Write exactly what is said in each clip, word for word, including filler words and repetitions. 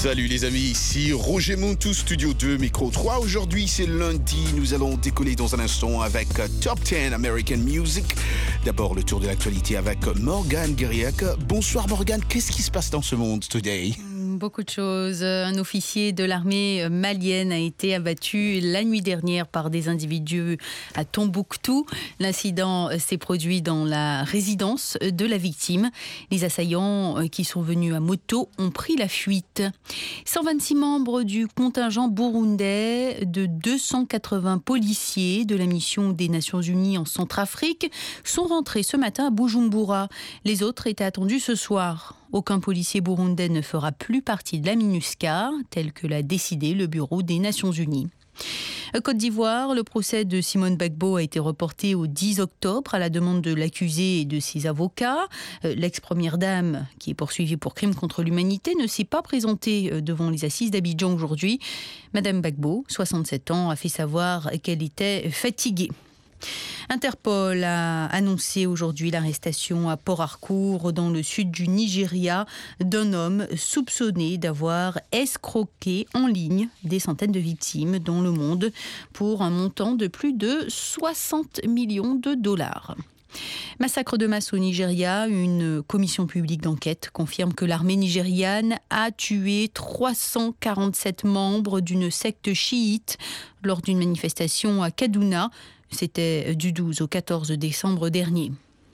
Salut les amis, ici Roger Montou, Studio deux, Micro trois. Aujourd'hui c'est lundi, nous allons décoller dans un instant avec Top dix American Music. D'abord le tour de l'actualité avec Morgane Guiriac. Bonsoir Morgane, qu'est-ce qui se passe dans ce monde today? Beaucoup de choses. Un officier de l'armée malienne a été abattu la nuit dernière par des individus à Tombouctou. L'incident s'est produit dans la résidence de la victime. Les assaillants qui sont venus à moto ont pris la fuite. cent vingt-six membres du contingent burundais de deux cent quatre-vingts policiers de la mission des Nations Unies en Centrafrique sont rentrés ce matin à Bujumbura. Les autres étaient attendus ce soir. Aucun policier burundais ne fera plus partie de la MINUSCA, tel que l'a décidé le Bureau des Nations Unies. Côte d'Ivoire, le procès de Simone Gbagbo a été reporté au dix octobre à la demande de l'accusé et de ses avocats. L'ex-première dame, qui est poursuivie pour crime contre l'humanité, ne s'est pas présentée devant les assises d'Abidjan aujourd'hui. Madame Gbagbo, soixante-sept ans, a fait savoir qu'elle était fatiguée. Interpol a annoncé aujourd'hui l'arrestation à Port Harcourt, dans le sud du Nigeria, d'un homme soupçonné d'avoir escroqué en ligne des centaines de victimes dans le monde pour un montant de plus de soixante millions de dollars. Massacre de masse au Nigeria, une commission publique d'enquête confirme que l'armée nigériane a tué trois cent quarante-sept membres d'une secte chiite lors d'une manifestation à Kaduna. C'était du douze au quatorze décembre dernier.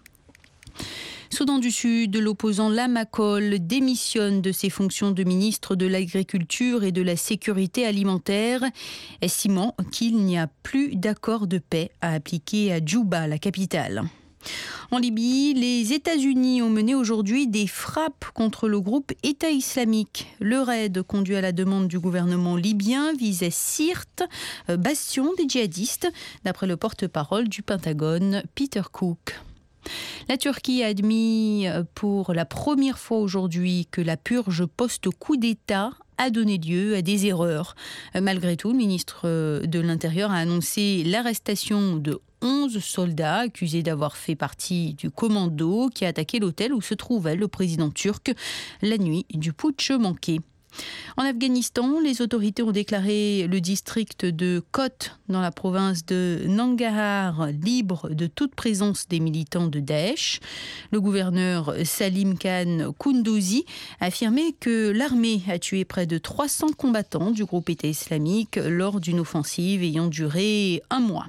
Soudan du Sud, l'opposant Lama Col démissionne de ses fonctions de ministre de l'Agriculture et de la Sécurité alimentaire, estimant qu'il n'y a plus d'accord de paix à appliquer à Djouba, la capitale. En Libye, les États-Unis ont mené aujourd'hui des frappes contre le groupe État islamique. Le raid, conduit à la demande du gouvernement libyen, visait Sirte, bastion des djihadistes, d'après le porte-parole du Pentagone, Peter Cook. La Turquie a admis pour la première fois aujourd'hui que la purge post-coup d'État a donné lieu à des erreurs. Malgré tout, le ministre de l'Intérieur a annoncé l'arrestation de onze soldats accusés d'avoir fait partie du commando qui a attaqué l'hôtel où se trouvait le président turc la nuit du putsch manqué. En Afghanistan, les autorités ont déclaré le district de Kut, dans la province de Nangarhar, libre de toute présence des militants de Daesh. Le gouverneur Salim Khan Koundouzi a affirmé que l'armée a tué près de trois cents combattants du groupe État islamique lors d'une offensive ayant duré un mois.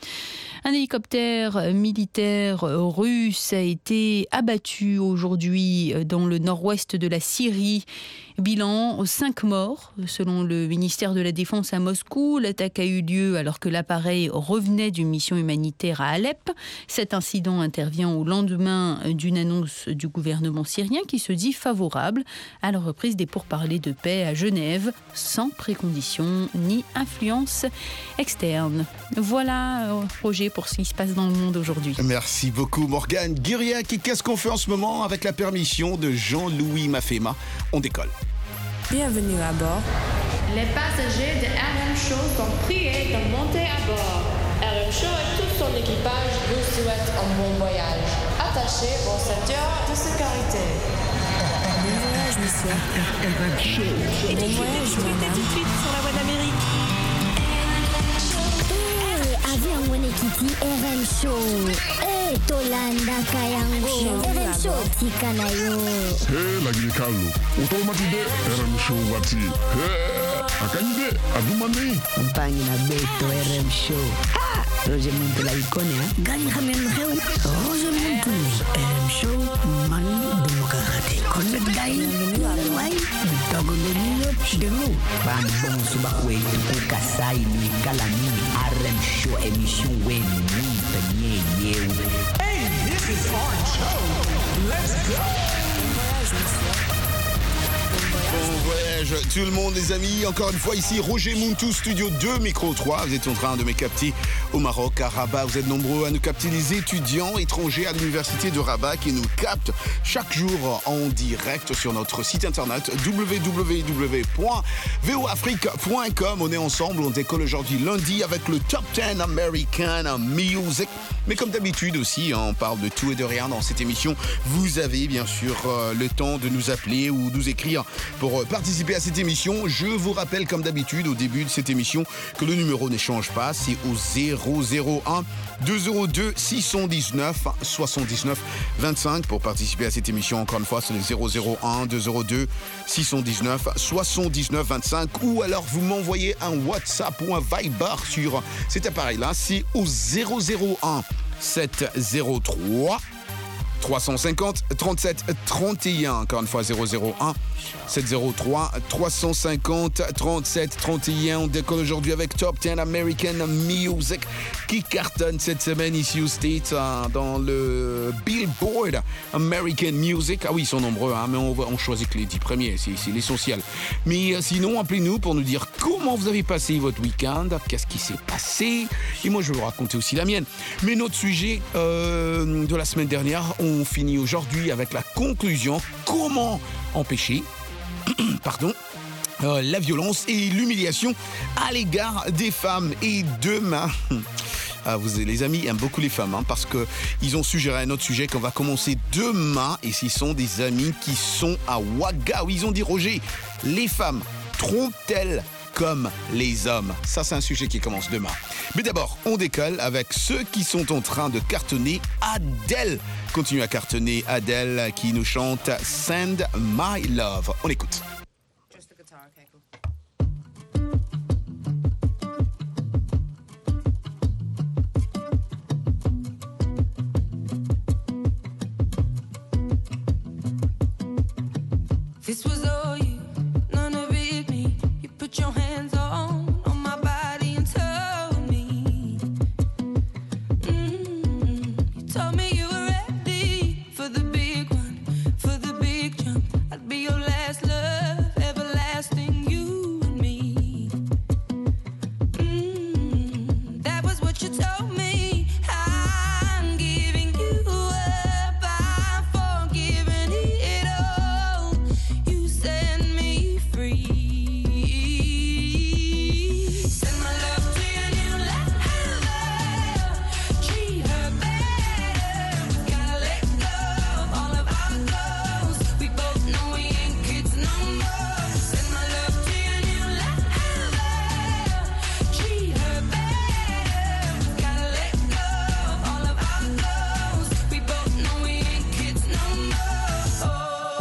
Un hélicoptère militaire russe a été abattu aujourd'hui dans le nord-ouest de la Syrie. Bilan, cinq morts. Selon le ministère de la Défense à Moscou, l'attaque a eu lieu alors que l'appareil revenait d'une mission humanitaire à Alep. Cet incident intervient au lendemain d'une annonce du gouvernement syrien qui se dit favorable à la reprise des pourparlers de paix à Genève, sans préconditions ni influence externe. Voilà, Roger, pour ce qui se passe dans le monde aujourd'hui. Merci beaucoup Morgane Guiriac. Et qu'est-ce qu'on fait en ce moment avec la permission de Jean-Louis Mafema? On décolle. Bienvenue à bord. Les passagers de R M Show sont priés de monter à bord. R M Show et tout son équipage vous souhaitent un bon voyage. Attachez vos ceintures de sécurité. Bon voyage, monsieur. R M Show. Et bon voyage, madame. Tout de suite sur la voie d'Amérique. Avion Wenekiti R M Show. Eh, Tolanda Kayango. R M Show Tikanayo. Hey, lagi Carlo. Automatide R M Show wati. Hey, akanyide adumani. Mpangi na beto R M Show. Ah, Roger Montou la icône, hein. Gani khamen xew. Roger Montou R M Show man duma ka raté. Kon nak gay way dogo le ñu de nous. Ban bon suba we ko kasay ni kala ni R M Show émission we ni tanye yew. Hey, this is our show. Let's go. Bon voyage tout le monde les amis, encore une fois ici Roger Montou, Studio deux, Micro trois. Vous êtes en train de me capter au Maroc, à Rabat. Vous êtes nombreux à nous capter, les étudiants étrangers à l'université de Rabat qui nous captent chaque jour en direct sur notre site internet w w w point v o afrique point com. On est ensemble, on décolle aujourd'hui lundi avec le Top dix American Music. Mais comme d'habitude aussi, hein, on parle de tout et de rien dans cette émission. Vous avez bien sûr euh, le temps de nous appeler ou nous écrire pour participer à cette émission. Je vous rappelle comme d'habitude au début de cette émission que le numéro ne change pas, c'est au zéro zéro un deux zéro deux six cent dix-neuf soixante-dix-neuf vingt-cinq pour participer à cette émission. Encore une fois, c'est le zéro zéro un deux zéro deux six cent dix-neuf soixante-dix-neuf vingt-cinq ou alors vous m'envoyez un WhatsApp ou un Viber sur cet appareil-là, c'est au zéro zéro un sept zéro trois trois cent cinquante trente-sept trente et un. Encore une fois, zéro zéro un sept zéro trois trois cent cinquante trente-sept trente et un. On décolle aujourd'hui avec Top dix American Music qui cartonne cette semaine ici aux States hein, dans le Billboard American Music. Ah oui, ils sont nombreux, hein, mais on, va, on choisit que les dix premiers, c'est, c'est l'essentiel. Mais euh, sinon, appelez-nous pour nous dire comment vous avez passé votre week-end, qu'est-ce qui s'est passé. Et moi, je vais vous raconter aussi la mienne. Mais notre sujet euh, de la semaine dernière, on finit aujourd'hui avec la conclusion. Comment empêcher pardon, euh, la violence et l'humiliation à l'égard des femmes. Et demain, ah, vous, les amis aiment beaucoup les femmes hein, parce qu'ils ont suggéré un autre sujet qu'on va commencer demain. Et ce sont des amis qui sont à Ouaga où ils ont dit Roger, les femmes trompent-elles comme les hommes? Ça, c'est un sujet qui commence demain. Mais d'abord, on décolle avec ceux qui sont en train de cartonner. Adele continue à cartonner. Adele qui nous chante Send My Love. On écoute. Just the guitar, okay, cool. This was all you, none of it me. You put your hands on, on my body and told me. Mm-hmm. You told me you were ready for the big one, for the big jump. I'd be your last love, everlasting, you and me. Mm-hmm. That was what you told me. I'm giving you up, I'm forgiving it all. You set me free. Send my love to your new lover. Treat her better. We gotta let go of all of our goals. We both know we ain't kids no more. Send my love to your new lover. Treat her better. We gotta let go of all of our goals. We both know we ain't kids no more.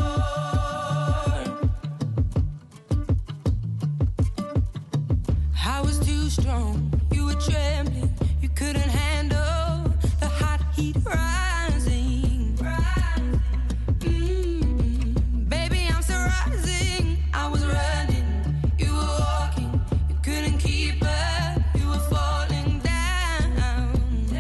I was too strong, you were trembling, you couldn't handle the hot heat rising. Mm, baby, I'm still rising. I was running, you were walking, you couldn't keep up, you were falling down.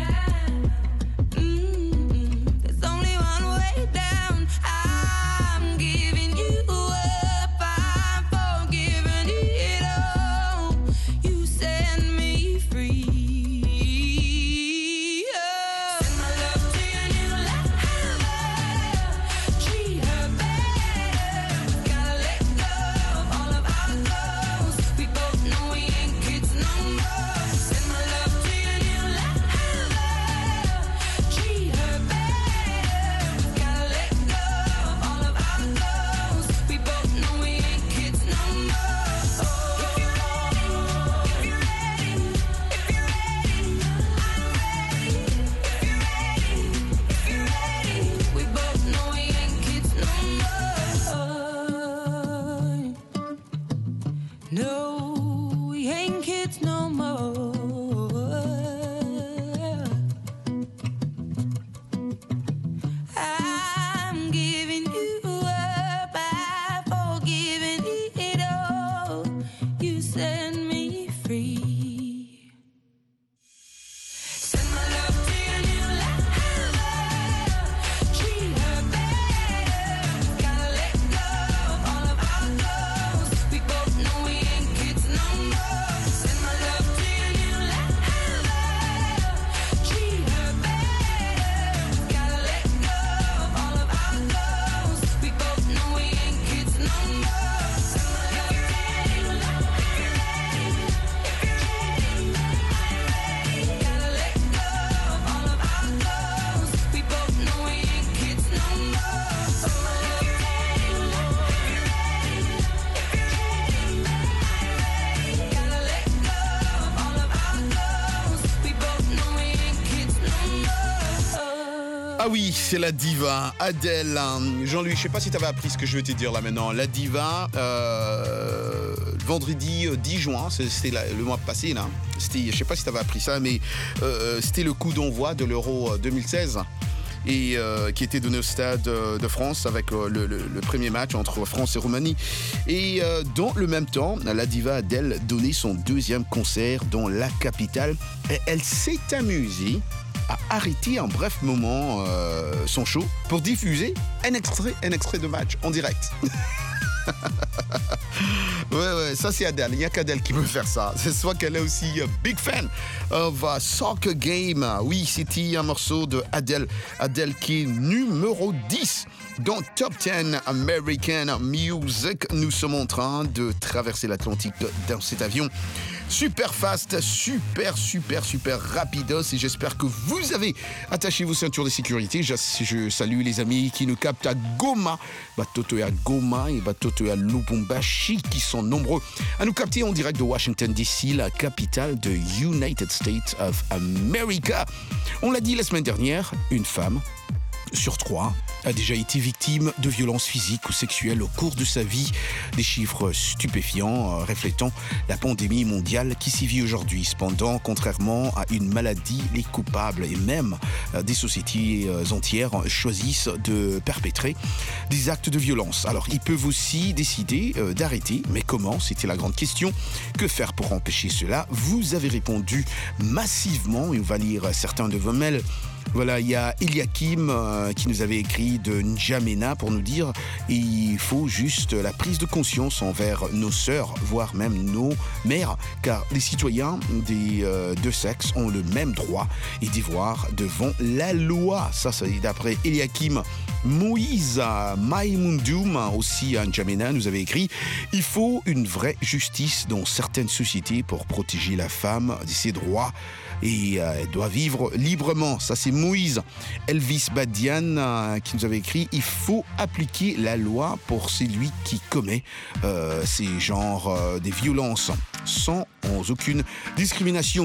Mm, there's only one way down. I'm giving you up, I'm forgiving it all. You set me free. Ah oui, c'est la diva, Adèle. Jean-Louis, je sais pas si tu avais appris ce que je vais te dire là maintenant. La diva, euh, vendredi dix juin, c'était la- le mois passé là. C'était, je sais pas si tu avais appris ça, mais euh, c'était le coup d'envoi de l'Euro deux mille seize. Et euh, qui était donné au Stade euh, de France avec euh, le, le- le premier match entre France et Roumanie. Et euh, dans le même temps, la diva Adèle donnait son deuxième concert dans la capitale. Et elle s'est amusée à arrêter un bref moment euh, son show pour diffuser un extrait, un extrait de match en direct. Ouais, ouais, ça c'est Adèle. Il n'y a qu'Adèle qui peut faire ça. C'est soit qu'elle est aussi euh, big fan of uh, Soccer Game. Oui, c'était un morceau de Adèle. Adèle qui est numéro dix dans Top dix American Music. Nous sommes en train de traverser l'Atlantique dans cet avion. Super fast, super, super, super rapidos. Et j'espère que vous avez attaché vos ceintures de sécurité. Je, je salue les amis qui nous captent à Goma, Batoto et à Goma et Batoto et à Lubumbashi, qui sont nombreux à nous capter en direct de Washington D C, la capitale de United States of America. On l'a dit la semaine dernière, une femme sur trois a déjà été victime de violences physiques ou sexuelles au cours de sa vie. Des chiffres stupéfiants euh, reflétant la pandémie mondiale qui sévit aujourd'hui. Cependant, contrairement à une maladie, les coupables et même euh, des sociétés euh, entières choisissent de perpétrer des actes de violence. Alors, ils peuvent aussi décider euh, d'arrêter, mais comment? C'était la grande question. Que faire pour empêcher cela? Vous avez répondu massivement et on va lire certains de vos mails. Voilà, il y a Eliakim euh, qui nous avait écrit de N'Djamena pour nous dire il faut juste la prise de conscience envers nos sœurs, voire même nos mères, car les citoyens des euh, deux sexes ont le même droit et devoir devant la loi. Ça, c'est d'après Eliakim. Moïse Maïmoundoum, aussi à N'Djamena, nous avait écrit il faut une vraie justice dans certaines sociétés pour protéger la femme de ses droits. Et euh, elle doit vivre librement. Ça, c'est Moïse. Elvis Badian euh, qui nous avait écrit « Il faut appliquer la loi pour celui qui commet euh, ces genres euh, des violences sans aucune discrimination. »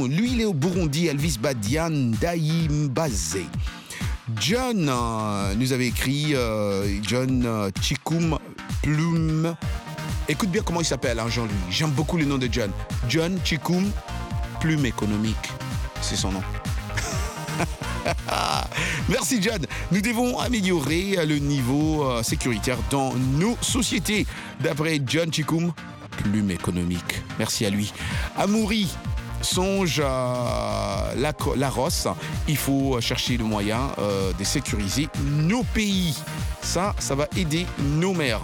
Lui, il est au Burundi, Elvis Badian Daïmbazé. John euh, nous avait écrit euh, John euh, Chikum Plume. Écoute bien comment il s'appelle, hein, Jean-Louis. J'aime beaucoup le nom de John. John Chikum Plume économique. C'est son nom. Merci John. Nous devons améliorer le niveau euh, sécuritaire dans nos sociétés. D'après John Chikum, plume économique. Merci à lui. Amoury songe à la, la Rosse. Il faut chercher le moyen euh, de sécuriser nos pays. Ça, ça va aider nos mères.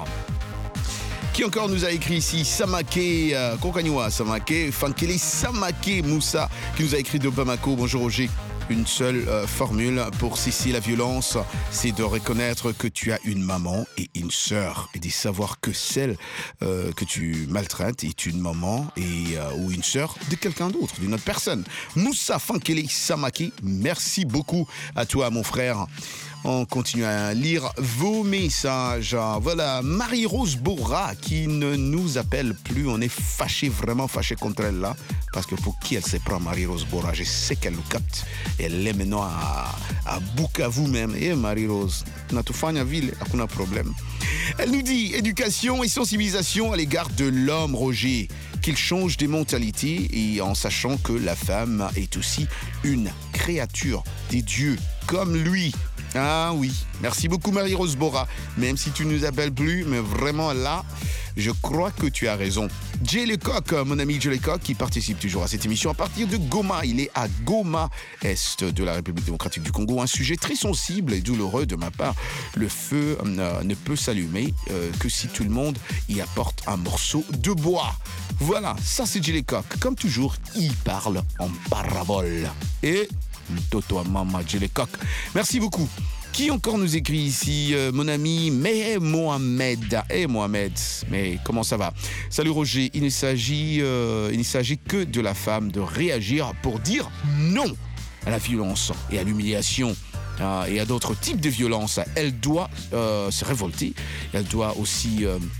Qui encore nous a écrit ici? Samake, euh, Kokanywa, Samake, Fankele, Samake Moussa, qui nous a écrit de Bamako. Bonjour Roger. Une seule euh, formule pour cesser la violence, c'est de reconnaître que tu as une maman et une sœur et de savoir que celle euh, que tu maltraites est une maman et, euh, ou une sœur de quelqu'un d'autre, d'une autre personne. Moussa Fankele Samake, merci beaucoup à toi mon frère. On continue à lire vos messages. Voilà, Marie-Rose Bora qui ne nous appelle plus. On est fâché, vraiment fâché contre elle là. Parce que pour qui elle se prend, Marie-Rose Bora? Je sais qu'elle nous capte. Elle est maintenant à, à Bukavu même. Et Marie-Rose, Natufanya ville, aucun problème. Elle nous dit éducation et sensibilisation à l'égard de l'homme, Roger. Qu'il change des mentalités et en sachant que la femme est aussi une créature des dieux comme lui. Ah oui, merci beaucoup Marie-Rose Bora, même si tu ne nous appelles plus, mais vraiment là, je crois que tu as raison. Jay Lecoq, mon ami Jay Lecoq, qui participe toujours à cette émission à partir de Goma. Il est à Goma, est de la République démocratique du Congo. Un sujet très sensible et douloureux de ma part. Le feu euh, ne peut s'allumer euh, que si tout le monde y apporte un morceau de bois. Voilà, ça c'est Jay Lecoq. Comme toujours, il parle en parabole. Et... Toto à Mama Jay Lecoq. Merci beaucoup. Qui encore nous écrit ici? euh, Mon ami Mais Mohamed. Eh Mohamed, mais comment ça va? Salut Roger, il ne s'agit, euh, il ne s'agit que de la femme de réagir pour dire non à la violence et à l'humiliation. Euh, et à d'autres types de violences. Elle doit euh, se révolter. Elle doit aussi... Euh,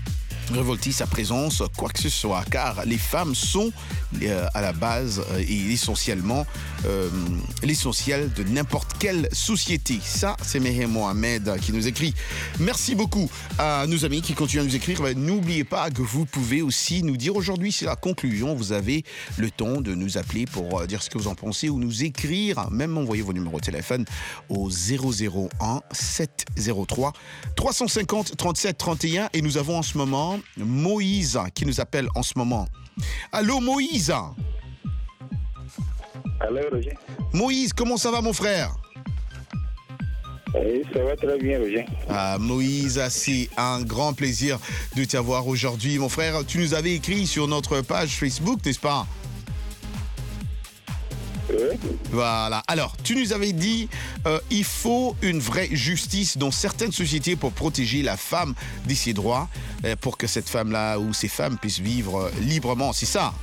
révolter sa présence, quoi que ce soit, car les femmes sont euh, à la base euh, et essentiellement euh, l'essentiel de n'importe quelle société. Ça, c'est Meher Mohamed qui nous écrit. Merci beaucoup à nos amis qui continuent à nous écrire. N'oubliez pas que vous pouvez aussi nous dire aujourd'hui, c'est la conclusion, vous avez le temps de nous appeler pour euh, dire ce que vous en pensez ou nous écrire, même envoyer vos numéros de téléphone au zéro zéro un sept zéro trois trois cent cinquante trente-sept trente et un et nous avons en ce moment Moïse qui nous appelle en ce moment. Allô Moïse. Allô Roger. Moïse, comment ça va mon frère? Oui, ça va très bien Roger. Ah, Moïse, c'est un grand plaisir de t'avoir aujourd'hui mon frère. Tu nous avais écrit sur notre page Facebook, n'est-ce pas? Oui. Voilà. Alors, tu nous avais dit euh, il faut une vraie justice dans certaines sociétés pour protéger la femme de ses droits, euh, pour que cette femme-là ou ces femmes puissent vivre euh, librement. C'est ça?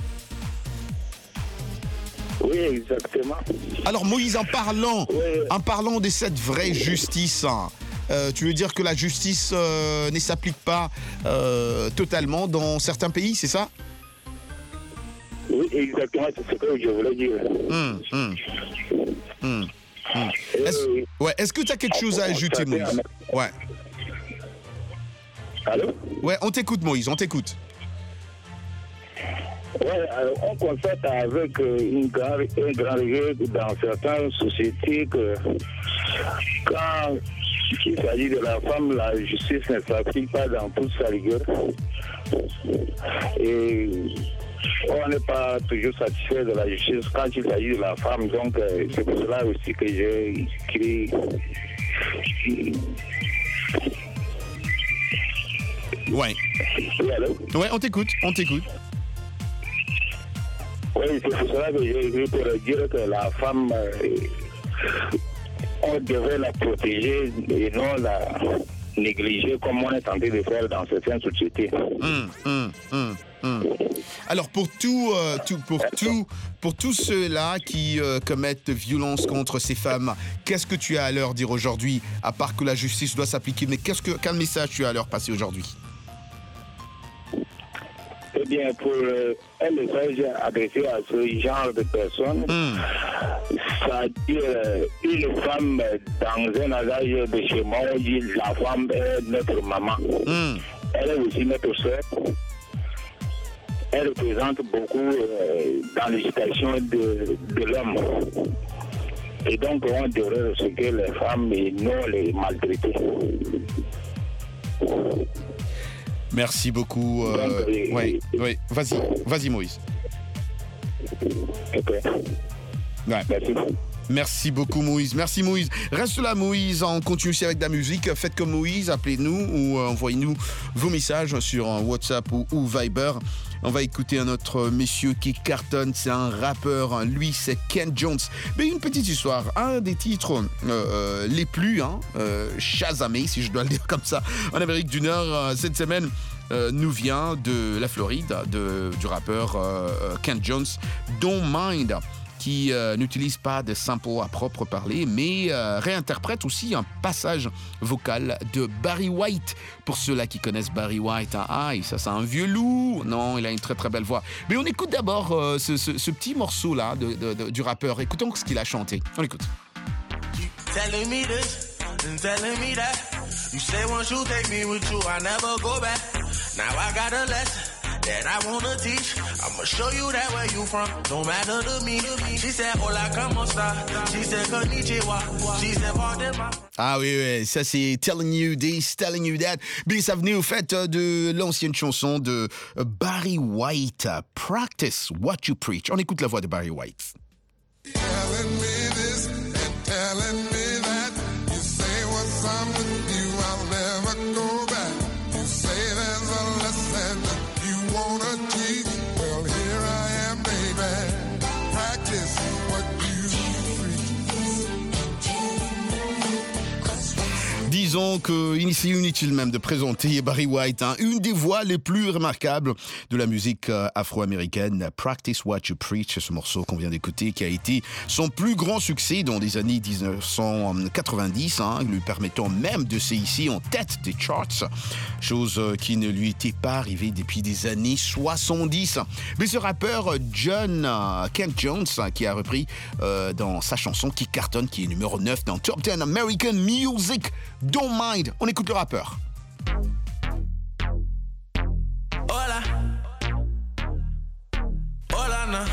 Oui, exactement. Alors, Moïse, en parlant, Oui. en parlant de cette vraie justice, hein, euh, tu veux dire que la justice euh, ne s'applique pas euh, totalement dans certains pays, c'est ça? Oui, exactement, c'est ce que je voulais dire. Hum, hum. Hum, hum. Est-ce, Euh, ouais, est-ce que tu as quelque chose à ajouter, Moïse? Ouais. Allô? Ouais, on t'écoute, Moïse, on t'écoute. Oui, on constate avec euh, une grande, un grand regret dans certaines sociétés que quand il s'agit de la femme, la justice ne s'applique pas dans toute sa rigueur. Et on n'est pas toujours satisfait de la justice quand il s'agit de la femme. Donc, euh, c'est pour cela aussi que j'ai écrit. Ouais. Oui, allô? Ouais, on t'écoute, on t'écoute. Oui, c'est pour cela que j'ai écrit pour dire que la femme, euh, on devrait la protéger et non la négliger comme on est tenté de faire dans certaines sociétés. Hum, hum, hum, hum. Alors pour tout, euh, tout, pour tout, pour tous ceux-là qui euh, commettent de violences contre ces femmes, qu'est-ce que tu as à leur dire aujourd'hui, à part que la justice doit s'appliquer, mais qu'est-ce que, quel message tu as à leur passer aujourd'hui? Eh bien, pour euh, un message adressé à ce genre de personnes, Hum. c'est-à-dire euh, une femme dans un adage de chez moi, on dit la femme est notre maman. Hum. Elle est aussi notre soeur. Elle représente beaucoup euh, dans l'éducation de, de l'homme. Et donc, on devrait respecter les femmes et non les maltraiter. Merci beaucoup. Euh, Donc, oui, ouais, oui. ouais. Vas-y, vas-y Moïse. Ok. Ouais. Merci. Merci beaucoup Moïse. Merci Moïse. Reste là Moïse, on continue aussi avec de la musique. Faites comme Moïse, appelez-nous ou euh, envoyez-nous vos messages sur euh, WhatsApp ou, ou Viber. On va écouter un autre monsieur qui cartonne, c'est un rappeur, lui c'est Ken Jones. Mais une petite histoire, un des titres euh, euh, les plus hein, euh, chasamés, si je dois le dire comme ça, en Amérique du Nord euh, cette semaine. Euh, nous vient de la Floride, de, du rappeur euh, Ken Jones, Don't Mind, qui euh, n'utilise pas de sample à propre parler, mais euh, réinterprète aussi un passage vocal de Barry White. Pour ceux-là qui connaissent Barry White, hein, ah, ça c'est un vieux loup. Non, il a une très très belle voix. Mais on écoute d'abord euh, ce, ce, ce petit morceau-là de, de, de, du rappeur. Écoutons ce qu'il a chanté. On écoute. Telling me this and telling me that. You say once you take me with you, I never go back. Now I got a lesson that I wanna teach. I'ma show you that where you from, no matter to me. She said, hola, como esta? She said, konnichiwa. She said, pardon my... Ah oui, oui, ça c'est Telling You This, Telling You That. Mais ça venait au fait de l'ancienne chanson de Barry White, Practice What You Preach. On écoute la voix de Barry White. Telling me this and telling me that. You say what's up with you, I'll never go back. You say there's a lesson that you wanna teach. Well, here I am, baby. Practice what you preach. disons qu'il est inutile même de présenter Barry White, hein, une des voix les plus remarquables de la musique euh, afro-américaine. Practice What You Preach, ce morceau qu'on vient d'écouter, qui a été son plus grand succès dans les années dix-neuf cent quatre-vingt-dix, hein, lui permettant même de s'hisser en tête des charts, chose qui ne lui était pas arrivée depuis des années soixante-dix. Mais ce rappeur John euh, Kent Jones, qui a repris euh, dans sa chanson qui cartonne, qui est numéro neuf dans Top dix American Music, Don't Mind. On écoute le rappeur. Hola. Hola, na.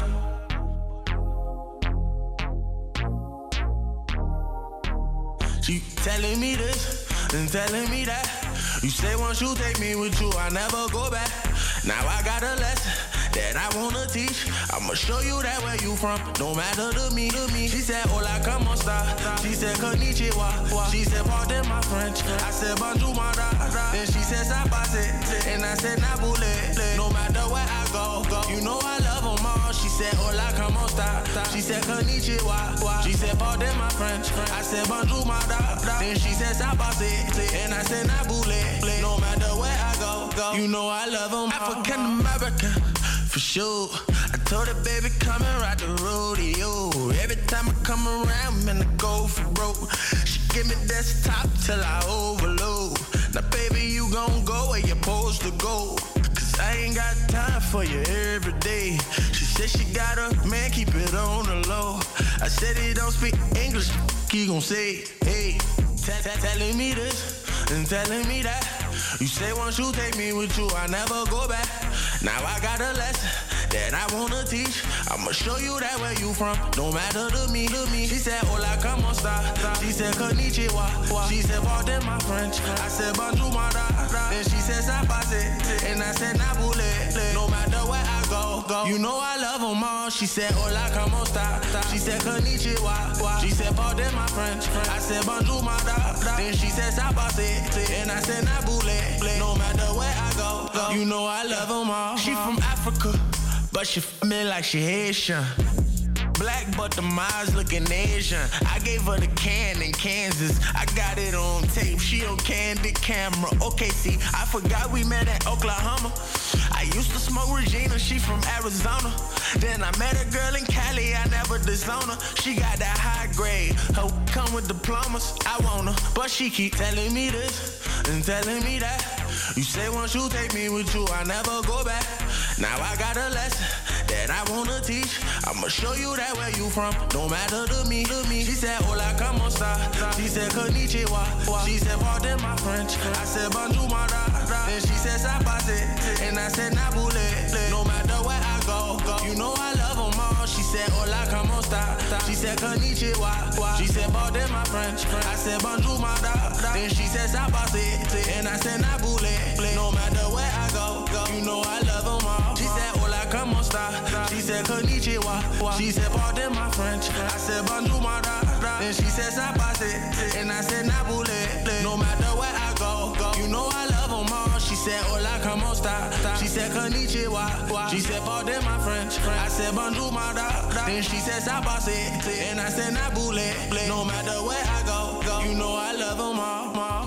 She telling me this and telling me that. You say once you take me with you, I never go back. Now I got a lesson that I wanna teach. I'ma show you that where you from, no matter to me, to me. She said, hola, como esta? She said, konnichiwa. She said, pardon my French. I said, bonjour, my da. Then she said, sabase. And I said, nabule. No matter where I go, go. You know I love them all. She said, hola, como esta? She said, konnichiwa. She said, pardon my French. I said, bonjour, my da. Then she said, sabase. And I said, nabule. No matter where I go, go. You know I love them all. African American. For sure, I told her, baby, come and ride the rodeo. Every time I come around, man, I go for broke. She give me desktop till I overload. Now, baby, you gon' go where you're supposed to go. Cause I ain't got time for you every day. She said she got a man, keep it on the low. I said he don't speak English, he gon' say, hey, t- t- telling me this and telling me that. You say once you take me with you, I never go back. Now I got a lesson that I wanna teach. I'ma show you that where you from, no matter to me, to me. She said, hola, como esta? She said, konnichiwa. She said, pardon my French. I said, bonjour, my da. Then she said, sabase. And I said, nabule. No matter where I go, go. You know I love them all. She said, hola, como esta? She said, konnichiwa. She said, pardon my French. I said, bonjour, my da. Then she said, sabase. And I said, nabule. No matter where I go, go. You know I love them all. She from Africa, but she f me like she Haitian. Black, but the eyes looking Asian. I gave her the can in Kansas. I got it on tape. She on candid camera. Okay, see, I forgot we met at Oklahoma. I used to smoke Regina. She from Arizona. Then I met a girl in Cali. I never disown her. She got that high grade. Her come with diplomas. I want her, but she keep telling me this and telling me that. You say once you take me with you, I never go back. Now I got a lesson that I wanna teach. I'ma show you that where you from, no matter to me, to me. She said, hola, como esta? She said, konnichiwa. She said, pardon my French. I said, bonjour, my da. Then she said, sabase. And I said, nabule. No matter where I go, go. You know I love them all. She said, hola, como esta? She said, konnichiwa. She said, pardon my French. I said, bonjour, my da. Then she said, sabase. And I said, nabule. No matter where I go, go. You know I love them all. She said, hola, como esta? She said, konnichiwa. She said, pardon my French. I said, bonjour, my da. Then she said, sabase. And I said, nabule. No matter where I go, go. You know I love them all. She said, hola, como esta? She said, konnichiwa. She said, pardon my French. I said, bonjour, my da. Then she said, sabase. And I said, nabule. No matter where I go, go. You know I love them all.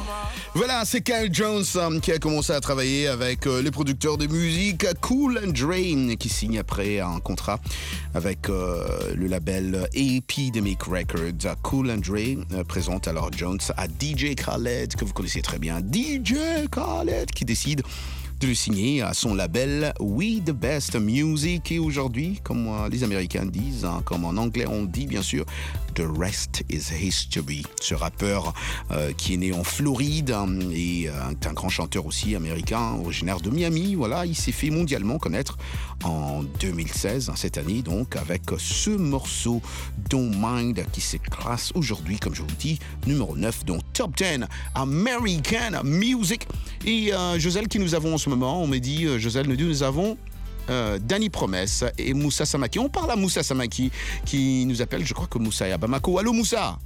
Voilà, c'est Kyle Jones euh, qui a commencé à travailler avec euh, les producteurs de musique Cool and Dre, qui signe après un contrat avec euh, le label Epidemic Records. Cool and Dre euh, présente alors Jones à D J Khaled, que vous connaissez très bien. D J Khaled qui décide de le signer à son label We The Best Music. Et aujourd'hui, comme euh, les Américains disent, hein, comme en anglais on dit bien sûr, The rest is history. Ce rappeur euh, qui est né en Floride hein, et euh, est un grand chanteur aussi américain, originaire de Miami. Voilà, il s'est fait mondialement connaître en deux mille seize, hein, cette année donc, avec ce morceau Don't Mind qui se classe aujourd'hui, comme je vous dis, numéro neuf dans Top dix American Music. Et euh, Joselle qui nous avons en ce moment, on me dit, euh, Joselle nous dit, nous avons Euh, Danny Promesse et Moussa Samaki. On parle à Moussa Samaki qui nous appelle, je crois que Moussa est à Bamako. Allô Moussa?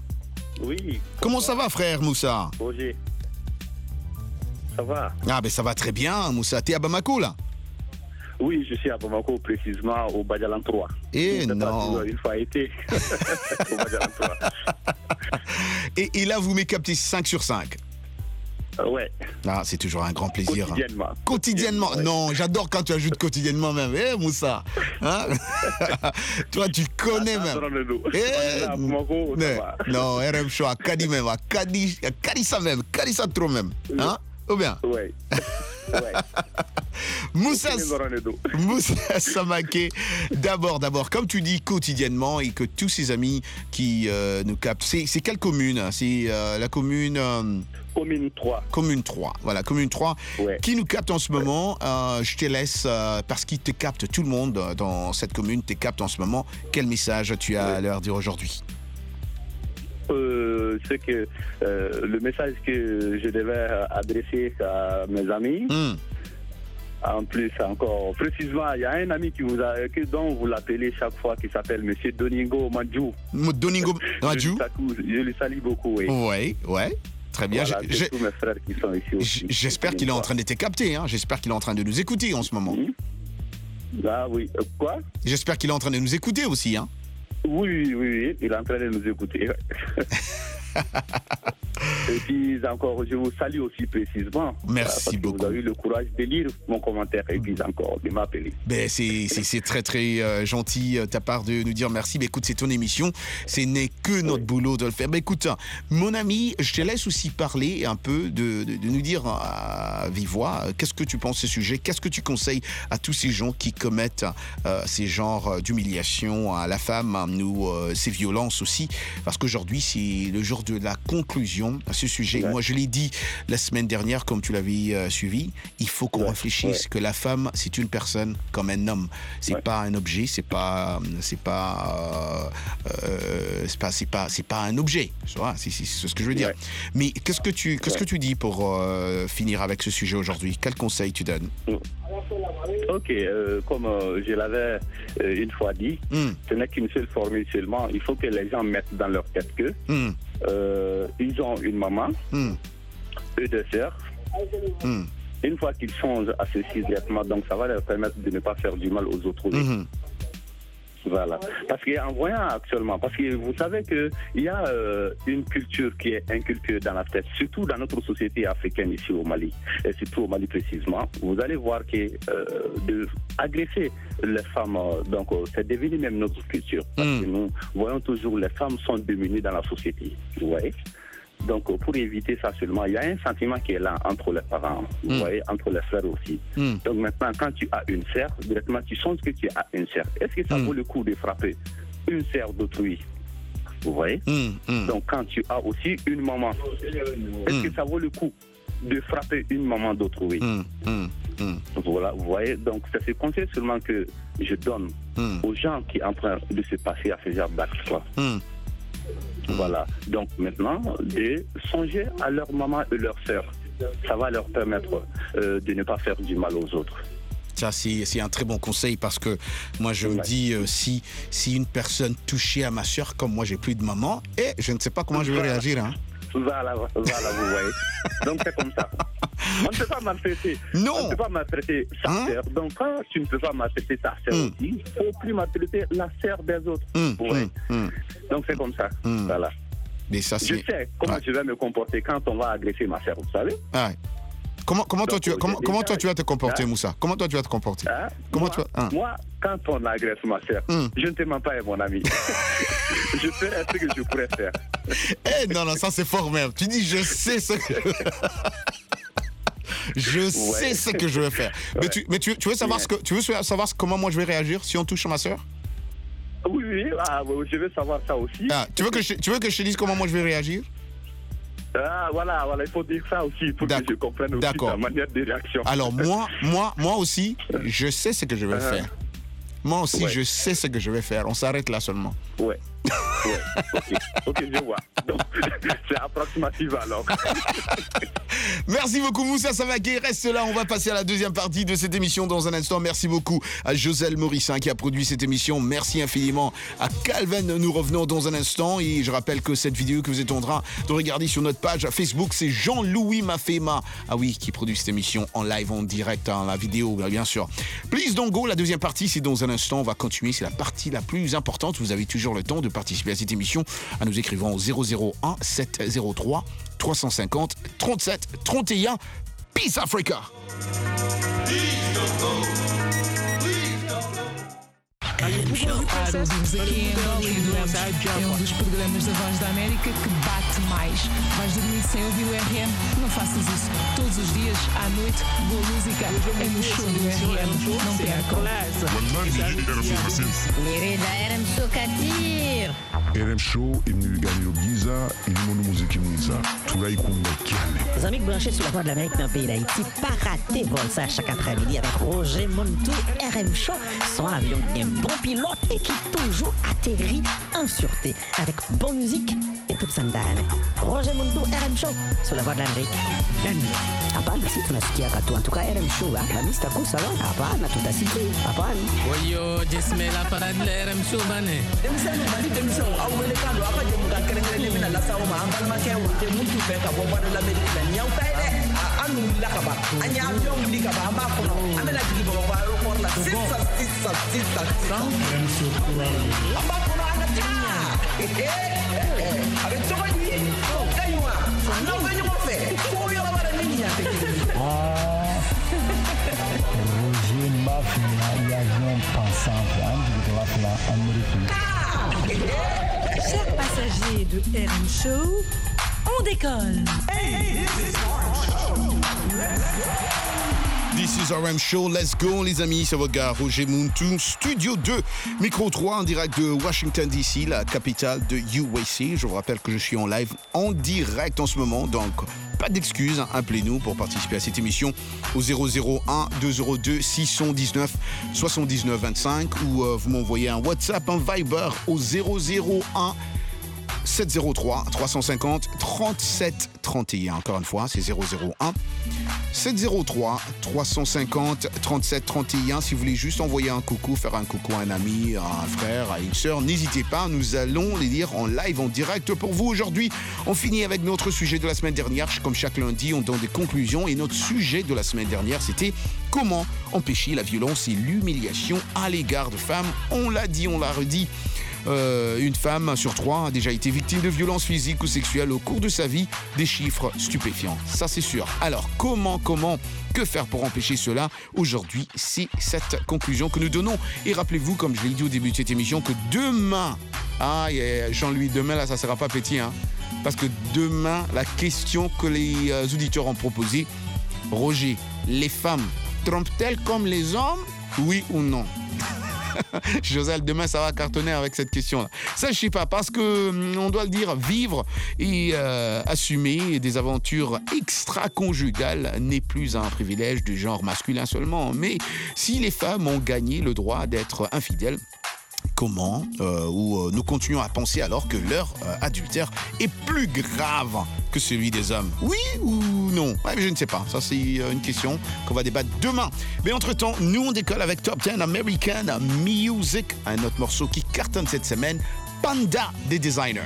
Oui. Comment ça va frère Moussa? Roger. Ça va? Ah ben ça va très bien Moussa. T'es à Bamako là? Oui, je suis à Bamako, précisément au Badialan trois. Et non. Une fois été au Badialan trois. et, et là, vous m'avez capté cinq sur cinq. Euh, ouais. Ah, c'est toujours un grand plaisir. hein. Quotidiennement. Quotidiennement. Ouais. Non, j'adore quand tu ajoutes quotidiennement même. Eh, Moussa. Hein? Toi, tu connais Ah, même. dans le dos. Eh, Là, à Bamako, ça ne- va. non, R M Show à Kadi même, à Kadi, à Kadi ça même, Kadi ça trop même. Hein? Ou bien? Ouais. Ouais. Moussa, Dans le dos. Moussa Samake, d'abord, d'abord, comme tu dis quotidiennement et que tous ces amis qui euh, nous captent, c'est, c'est quelle commune? hein? C'est euh, la commune... euh, Commune trois. Commune trois, voilà, Commune trois, Ouais. qui nous capte en ce moment. Euh, je te laisse, euh, parce qu'il te capte tout le monde euh, dans cette commune, te capte en ce moment. Quel message tu as à leur dire aujourd'hui? Euh, c'est que euh, le message que je devais adresser à mes amis, Hmm. en plus encore précisément, il y a un ami qui vous a, que, dont vous l'appelez chaque fois, qui s'appelle Monsieur Doningo Madjou. M- Doningo Madjou? Je, le salue- je le salue beaucoup, oui. Ouais, ouais, très bien. Voilà, Je- c'est je- tous mes frères qui sont ici aussi. j- J'espère qu'il est en train de te capter. Hein. J'espère qu'il est en train de nous écouter en ce moment. Ah oui, euh, quoi? J'espère qu'il est en train de nous écouter aussi. Hein. Oui, oui, oui, il est en train de nous écouter. Et puis encore, je vous salue aussi précisément. Merci parce que beaucoup. Vous avez eu le courage de lire mon commentaire et puis encore de m'appeler. Ben, c'est, c'est, c'est très très euh, gentil euh, de ta part de nous dire merci. Ben, écoute, c'est ton émission. Ce n'est que notre boulot de le faire. Ben, écoute, mon ami, je te laisse aussi parler un peu, de, de, de nous dire à vive voix, euh, qu'est-ce que tu penses de ce sujet? Qu'est-ce que tu conseilles à tous ces gens qui commettent euh, ces genres d'humiliation à la femme, hein, ou euh, ces violences aussi? Parce qu'aujourd'hui, c'est le jour de la conclusion à ce sujet. Ouais. Moi, je l'ai dit la semaine dernière, comme tu l'avais euh, suivi, il faut qu'on Ouais. réfléchisse Ouais. que la femme, c'est une personne comme un homme. C'est Ouais. pas un objet, c'est pas, c'est pas, euh, euh, c'est pas, c'est pas, c'est pas un objet. Tu vois, c'est, c'est, c'est ce que je veux dire. Ouais. Mais qu'est-ce que tu, qu'est-ce Ouais. que tu dis pour euh, finir avec ce sujet aujourd'hui? Quel conseil tu donnes? Ok, euh, comme euh, je l'avais euh, une fois dit, Hmm. ce n'est qu'une seule formule seulement. Il faut que les gens mettent dans leur tête que Hmm. euh, ils ont une maman, Hmm. eux deux sœurs. Hmm. Une fois qu'ils changent à ceci directement, donc ça va leur permettre de ne pas faire du mal aux autres. Mhm. Voilà. Parce qu'en voyant actuellement, parce que vous savez qu'il y a euh, une culture qui est inculquée dans la tête, surtout dans notre société africaine ici au Mali, et surtout au Mali précisément, vous allez voir que euh, de agresser les femmes, euh, donc euh, c'est devenu même notre culture. Parce Mm. que nous voyons toujours les femmes sont démunies dans la société. Vous voyez? Donc, euh, pour éviter ça seulement, il y a un sentiment qui est là entre les parents, vous Mm. voyez, entre les frères aussi. Mm. Donc maintenant, quand tu as une sœur, directement tu sens que tu as une sœur. Est-ce que ça Mm. vaut le coup de frapper une sœur d'autrui? Vous voyez? Mm. Mm. Donc quand tu as aussi une maman, est-ce Mm. que ça vaut le coup de frapper une maman d'autrui? Mm. Mm. Mm. Voilà, vous voyez? Donc c'est ce conseil seulement que je donne Mm. aux gens qui sont en train de se passer à ce genre d'actes-là. Mm. Voilà. Donc maintenant, de songer à leur maman et leur sœur. Ça va leur permettre euh, de ne pas faire du mal aux autres. Ça, c'est, c'est un très bon conseil parce que moi, je me Ouais. dis, euh, si, si une personne touchait à ma soeur, comme moi, j'ai plus de maman, et je ne sais pas comment je vais réagir. Hein. Voilà, voilà, vous voyez. Donc c'est comme ça. On ne peut pas maltraiter. Non. On ne peut pas maltraiter sa Hein? sœur. Donc quand tu ne peux pas maltraiter ta sœur Mm. aussi, il ne faut plus maltraiter la sœur des autres. Mm. Vous voyez. Mm. Mm. Donc c'est comme ça. Mm. Voilà. Mais ça, Je c'est... sais comment Ouais. je vais me comporter quand on va agresser ma sœur, vous savez. Ouais. Comment, comment, toi, Donc, tu, comment, j'ai comment déjà- toi tu vas te comporter, Hein? Moussa? Comment toi tu vas te comporter? Hein? Comment moi, tu vas- hein? moi, quand on agresse ma sœur, Mm. je ne te mens pas, mon ami. Je ferai ce que je pourrais faire. Eh non, non, ça c'est fort même. Tu dis, je sais ce que... Je sais ce que je vais faire. Mais, Ouais. tu, mais tu, tu veux savoir, ce que, tu veux savoir ce- comment moi je vais réagir si on touche à ma soeur? Oui, oui, ah, je veux savoir ça aussi. Ah, tu, veux que je, tu veux que je te dise comment moi je vais réagir? Ah, voilà, voilà, il faut dire ça aussi pour que D'accord. je comprenne aussi D'accord. ta manière de réaction. Alors moi, moi, moi aussi, je sais ce que je vais Uh-huh. faire. Moi aussi, Ouais. je sais ce que je vais faire. On s'arrête là seulement. Ouais. Ouais. Ok, ok, je vois. Donc, c'est approximatif alors. Merci beaucoup Moussa Samake. Reste là, on va passer à la deuxième partie de cette émission dans un instant. Merci beaucoup à Joselle Morissin qui a produit cette émission. Merci infiniment à Calvin. Nous revenons dans un instant et je rappelle que cette vidéo que vous êtes en train de regarder sur notre page Facebook, c'est Jean-Louis Mafema. Ah oui, qui produit cette émission en live, en direct, en la vidéo, bien sûr. Please don't go, la deuxième partie, c'est dans un instant. On va continuer, c'est la partie la plus importante. Vous avez toujours le temps de participer participer à cette émission en nous écrivant au zéro zéro un sept zéro trois trois cent cinquante trente-sept trente et un. Peace Africa. Para ouvimos aqui em Angola e durante é um dos programas da Voz da América que bate mais. Vais dormir sem ouvir o R M? Não faças isso. Todos os dias, à noite, boa música é no show do R M. Não percam. Mirida R M Show Katir. R M Show imnigani giza ilimono muziki mwiza tulaikunga kiane. Les amis branchés sur la voie de l'Amérique dans le pays d'Haïti, pas rater vol ça chaque après-midi avec Roger Montou, R M Show, son avion bien bon pilote et qui toujours atterrit en sûreté avec bonne musique et toute sa dame. Roger Montou, R M Show, sur la voie de l'Amérique. Hapana, si tunasikia katu. En tout cas, R M Show, la mista kusa lo. Hapana, tutasikia. Hapana. Oyo, jismela para de R M Show bane. Demisano mali demisano awele kando apa je muka kerengere mina la sawo ma ambal ma ke wote muntu fe ka bo bada la America la nyaw tay de anu la ka ba anya avion li ka ba amba ko no amela jigi bo ba ro por la sissa sissa sissa amba ko no ana tinya avec toi ni kaywa no venyo mo fe ko yo la bara ni ya te Roger Mafia y avion pensant de la Amérique. Chers passagers de R M Show, on décolle. Hey, this is This is R M Show, let's go les amis, c'est votre gars Roger Muntu, Studio deux, Micro trois en direct de Washington D C, la capitale de U S A. Je vous rappelle que je suis en live, en direct en ce moment, donc pas d'excuses, hein. Appelez-nous pour participer à cette émission au zéro zéro un deux zéro deux six un neuf soixante-dix-neuf vingt-cinq ou euh, vous m'envoyez un WhatsApp, un Viber au zéro zéro un sept zéro trois trois cent cinquante trente-sept trente et un. Encore une fois, c'est zéro zéro un sept zéro trois trois cent cinquante trente-sept trente et un. Si vous voulez juste envoyer un coucou, faire un coucou à un ami, à un frère, à une sœur, n'hésitez pas. Nous allons les lire en live, en direct pour vous. Aujourd'hui, on finit avec notre sujet de la semaine dernière. Comme chaque lundi, on donne des conclusions. Et notre sujet de la semaine dernière, c'était comment empêcher la violence et l'humiliation à l'égard de femmes. On l'a dit, on l'a redit. Euh, une femme sur trois a déjà été victime de violences physiques ou sexuelles au cours de sa vie, des chiffres stupéfiants, ça c'est sûr. Alors comment, comment, que faire pour empêcher cela? Aujourd'hui, c'est cette conclusion que nous donnons. Et rappelez-vous, comme je l'ai dit au début de cette émission, que demain, ah Jean-Louis, demain là ça sera pas petit, hein, parce que demain, la question que les euh, auditeurs ont proposée, Roger, les femmes trompent-elles comme les hommes? Oui ou non? Joselle, demain ça va cartonner avec cette question-là. Ça je sais pas, parce que on doit le dire, vivre et euh, assumer des aventures extra-conjugales n'est plus un privilège du genre masculin seulement. Mais si les femmes ont gagné le droit d'être infidèles, comment euh, ou euh, nous continuons à penser alors que leur euh, adultère est plus grave que celui des hommes? Oui ou non? Ouais, mais je ne sais pas. Ça, c'est euh, une question qu'on va débattre demain. Mais entre-temps, nous, on décolle avec Top dix American Music, un autre morceau qui cartonne cette semaine, Panda des Designers.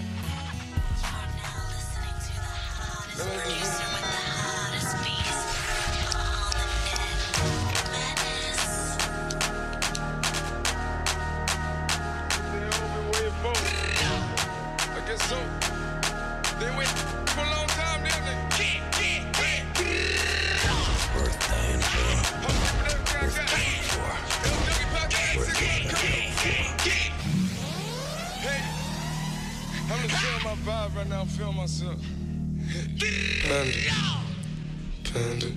Right now, I'm feeling myself. Panda, panda,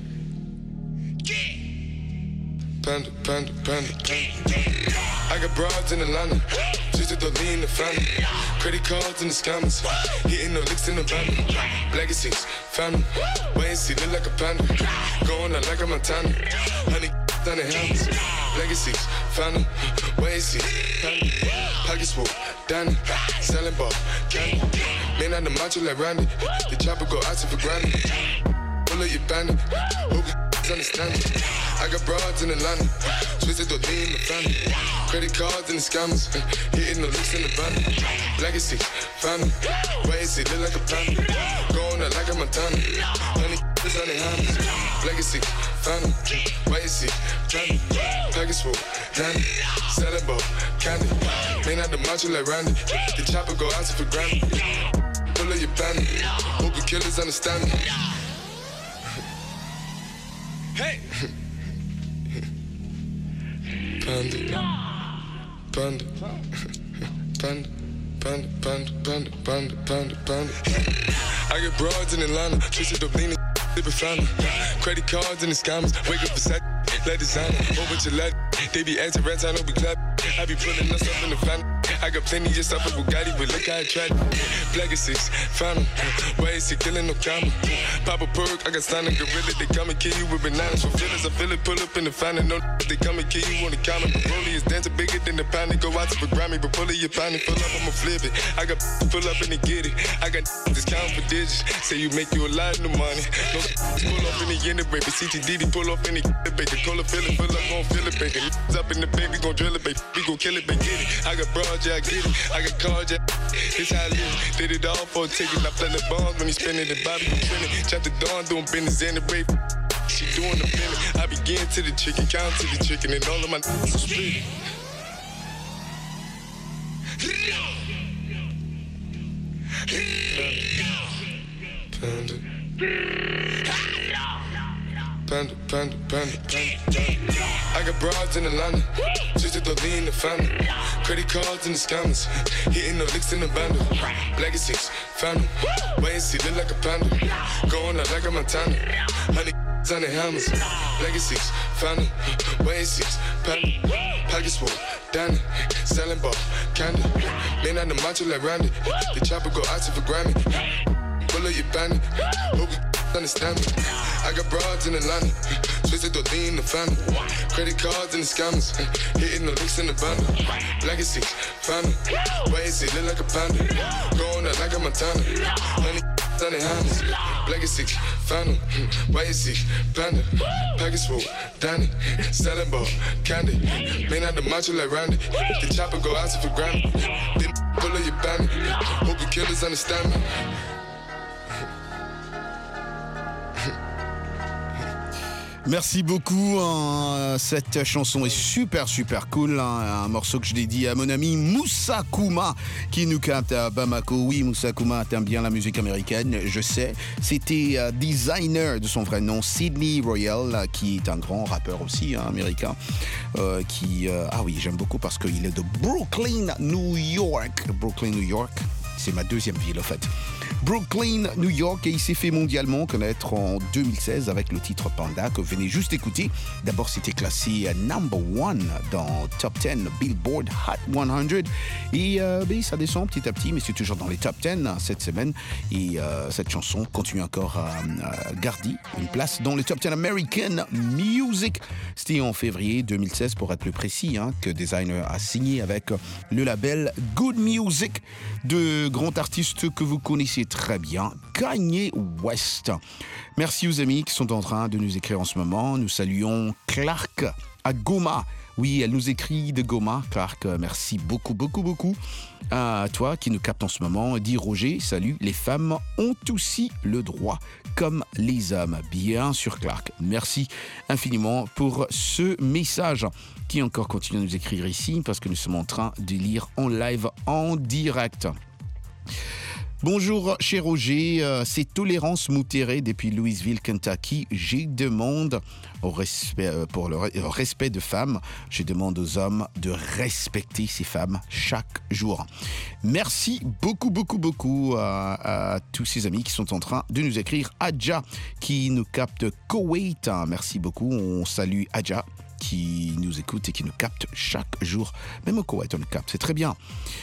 panda, panda, panda, panda. I got broads in Atlanta, just to lean the family. Credit cards in the scammers, hitting the licks in the van. Legacies, family, wait and see, look like a panda. Going out like a Montana, honey down the helmets. Legacies, family, wait and see, family. Pockets full, Danny, selling ball, candy. Man on the macho like Randy, the chopper go out for granted. Pull up your bandit, hope niggas understand me. I got broads in Atlanta, twisted or lean the family. Credit cards and the scammers, hitting the licks in the van. Legacy, family, why is it look like a plan? Going out like a Montana, honey is on the hands. Legacy, family, why is it plan? Package full, Danny, selling ball, candy. May not the macho like Randy, the chopper go out for Grammy. Pull up your bandit, hope the killers understand me. Hey! Panda, panda, panda, panda, panda, panda, panda, panda, panda. I get broads in Atlanta, twisted up leaning, sipping fountain. Credit cards and the scammers, wake up beside, let designer, whole bunch of lead. They be acting rats, I don't be clap. I be pulling us up in the family. I got plenty just up with Bugatti, but look how I tried. Black is six, found him. Why is he killing no comma? Pop a perk, I got signed a gorilla. They come and kill you with bananas for feelings. I feel it, pull up in the fountain. No, they come and kill you on the counter. The rollie is dancing bigger than the pound. They go out to the Grammy, but pull it, your pound and pull up, I'ma flip it. I got pull up and they get it. I got discount for digits. Say you make you a lot of money. No, pull up in the end, baby. C T D D, pull up in the baby. Cola fill it, pull up, gon' fill it, baby. Up in the baby, gon' drill it, baby. We gon' kill it, baby. Get it. I got broad, yeah, I get it. I got cards, yeah. It's how I live. Did it all for a ticket. I play the bonds when he spinning the Bobby, you spinning. Chop the dawn, doing business in the rape. She doing the billing. I begin to the chicken, count to the chicken, and all of my niggas are split. Panda. Panda, panda, panda, panda, panda. I got broads in Atlanta, just to lean the family. Credit cards and the scammers, hitting the licks in the bundle. Legacies, family, wait and see, look like a panda. Going out like a Montana, honey on the hammers. Legacies, family, wait and see, panda. Package full, Danny, selling ball, candy. May not the macho like Randy, the chopper go out to for Grammy. Pull up your bandit, hope you understand me. I got broads in Atlanta, twisted or lean the family. Credit cards and the scammers, hitting the licks in the bundle. Legacy, family, why is it look like a panda? Going out like a Montana, honey on the hands. Legacy, family, why is it panda? Package full, Danny, selling ball, candy. May not the macho like Randy, the chopper go out to for Grammy. Then pull up your bandit, hope you killers understand me. Merci beaucoup, hein. Cette chanson est super super cool, hein. Un morceau que je dédie à mon ami Moussa Kouma qui nous capte à Bamako. Oui, Moussa Kouma aime bien la musique américaine, je sais. C'était euh, designer de son vrai nom, Sydney Royal, qui est un grand rappeur aussi, hein, américain. Euh, qui, euh, ah oui, j'aime beaucoup parce qu'il est de Brooklyn, New York. Brooklyn, New York, c'est ma deuxième ville en fait. Brooklyn, New York, et il s'est fait mondialement connaître en deux mille seize avec le titre Panda que vous venez juste d'écouter. D'abord, c'était classé number one dans Top dix Billboard Hot cent. Et euh, ben, ça descend petit à petit, mais c'est toujours dans les Top dix cette semaine. Et euh, cette chanson continue encore à, à garder une place dans les Top dix American Music. C'était en février deux mille seize, pour être plus précis, hein, que Designer a signé avec le label Good Music de grands artistes que vous connaissez très bien, Kanye West. Merci aux amis qui sont en train de nous écrire en ce moment. Nous saluons Clark à Goma. Oui, elle nous écrit de Goma. Clark, merci beaucoup, beaucoup, beaucoup à toi qui nous capte en ce moment. Dit Roger, salut, les femmes ont aussi le droit comme les hommes. Bien sûr, Clark. Merci infiniment pour ce message qui encore continue à nous écrire ici parce que nous sommes en train de lire en live, en direct. Bonjour, cher Roger, euh, c'est Tolérance Mouteré depuis Louisville, Kentucky. Je demande au respect, euh, pour le re- respect de femmes, je demande aux hommes de respecter ces femmes chaque jour. Merci beaucoup, beaucoup, beaucoup à, à tous ces amis qui sont en train de nous écrire. Adja, qui nous capte Koweït, merci beaucoup, on salue Adja, qui nous écoute et qui nous capte chaque jour. Même au Koweït, on le capte, c'est très bien.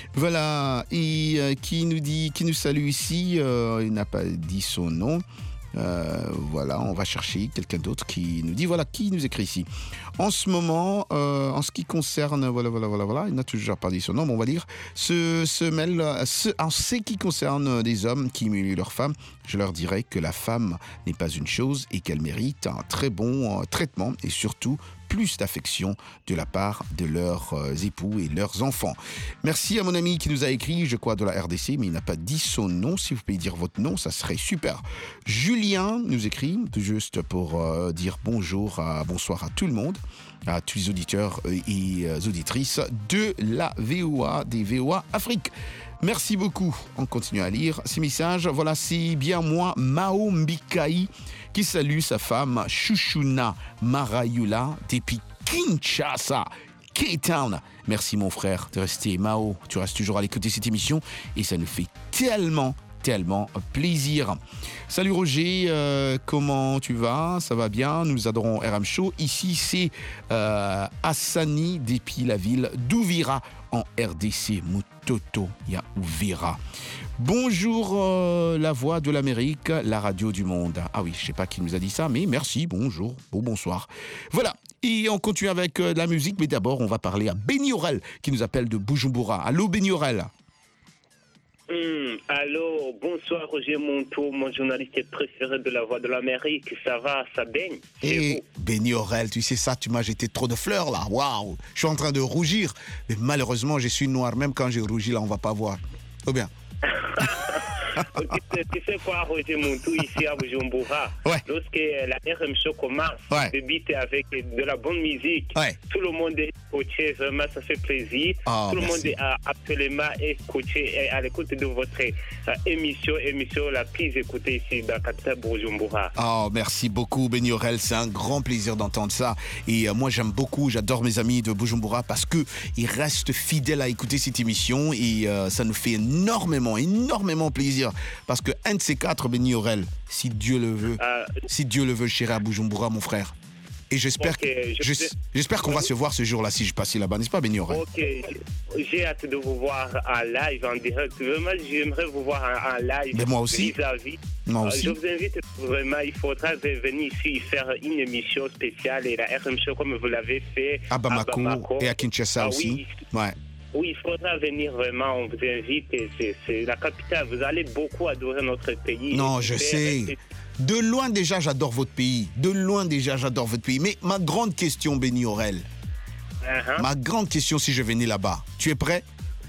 Voilà, et euh, qui nous dit, qui nous salue ici, euh, il n'a pas dit son nom. Euh, voilà, on va chercher quelqu'un d'autre qui nous dit, voilà, qui nous écrit ici. En ce moment, euh, en ce qui concerne, voilà, voilà, voilà, voilà, il n'a toujours pas dit son nom, mais on va dire, ce, ce mail, ce, en ce qui concerne des hommes qui humilient leurs femmes, je leur dirais que la femme n'est pas une chose et qu'elle mérite un très bon euh, traitement et surtout plus d'affection de la part de leurs euh, époux et leurs enfants. Merci à mon ami qui nous a écrit, je crois de la R D C, mais il n'a pas dit son nom. Si vous pouvez dire votre nom, ça serait super. Julien nous écrit, juste pour euh, dire bonjour, à, bonsoir à tout le monde, à tous les auditeurs et euh, auditrices de la V O A, des V O A Afrique. Merci beaucoup. On continue à lire ces messages. Voilà, c'est bien moi, Mao Mbikaï, qui salue sa femme Chouchouna Marayula depuis Kinshasa, K-Town. Merci mon frère de rester, Mao. Tu restes toujours à l'écouter cette émission et ça nous fait tellement, tellement plaisir. Salut Roger, euh, comment tu vas? Ça va bien? Nous adorons R M Show. Ici, c'est euh, Hassani depuis la ville d'Ouvira en R D C, Mutoto, ya Ouvira. Bonjour, euh, la voix de l'Amérique, la radio du monde. Ah oui, je ne sais pas qui nous a dit ça, mais merci, bonjour, bon bonsoir. Voilà, et on continue avec euh, la musique, mais d'abord, on va parler à Benny Aurel, qui nous appelle de Bujumbura. Allô, Benny Aurel. Hum, allô, bonsoir Roger Monteau, mon journaliste préféré de la Voix de l'Amérique. Ça va, ça baigne? Et Benny Aurel, tu sais ça, tu m'as jeté trop de fleurs là. Waouh, je suis en train de rougir. Mais malheureusement, je suis noir. Même quand j'ai rougi là, on va pas voir. Ou bien? tu, tu sais quoi, Roger Montou, ici à Bujumbura, ouais. Lorsque la R M Show commence, ouais. débute avec de la bonne musique, ouais. Tout le monde est coaché, vraiment ça fait plaisir. Oh, tout le merci. monde est à, absolument est coaché et à l'écoute de votre euh, émission, émission la plus écoutée ici dans la capitale Bujumbura. Oh, merci beaucoup, Benny Aurel. C'est un grand plaisir d'entendre ça. Et euh, moi, j'aime beaucoup, j'adore mes amis de Bujumbura parce qu'ils restent fidèles à écouter cette émission et euh, ça nous fait énormément, énormément plaisir. Parce que un de ces quatre, Benny Aurel, si Dieu le veut, euh, si Dieu le veut, j'irai à Bujumbura, mon frère. Et j'espère, okay, je, j'espère qu'on va se voir ce jour-là si je passe là-bas, n'est-ce pas, Benny Aurel? Ok, j'ai hâte de vous voir en live, en direct. Vraiment, j'aimerais vous voir en, en live. Mais moi aussi. Vis-à-vis. Moi aussi. Euh, je vous invite vraiment, il faudra venir ici faire une émission spéciale et la R M Show comme vous l'avez fait à Bamako, à Bamako. Et à Kinshasa ah, aussi. Oui. Ouais. Oui, il faudra venir vraiment, on vous invite. C'est, c'est la capitale, vous allez beaucoup adorer notre pays. Non, je sais. De loin déjà, j'adore votre pays. De loin déjà, j'adore votre pays. Mais ma grande question, Benny Aurel, uh-huh. ma grande question si je venais là-bas, tu es prêt?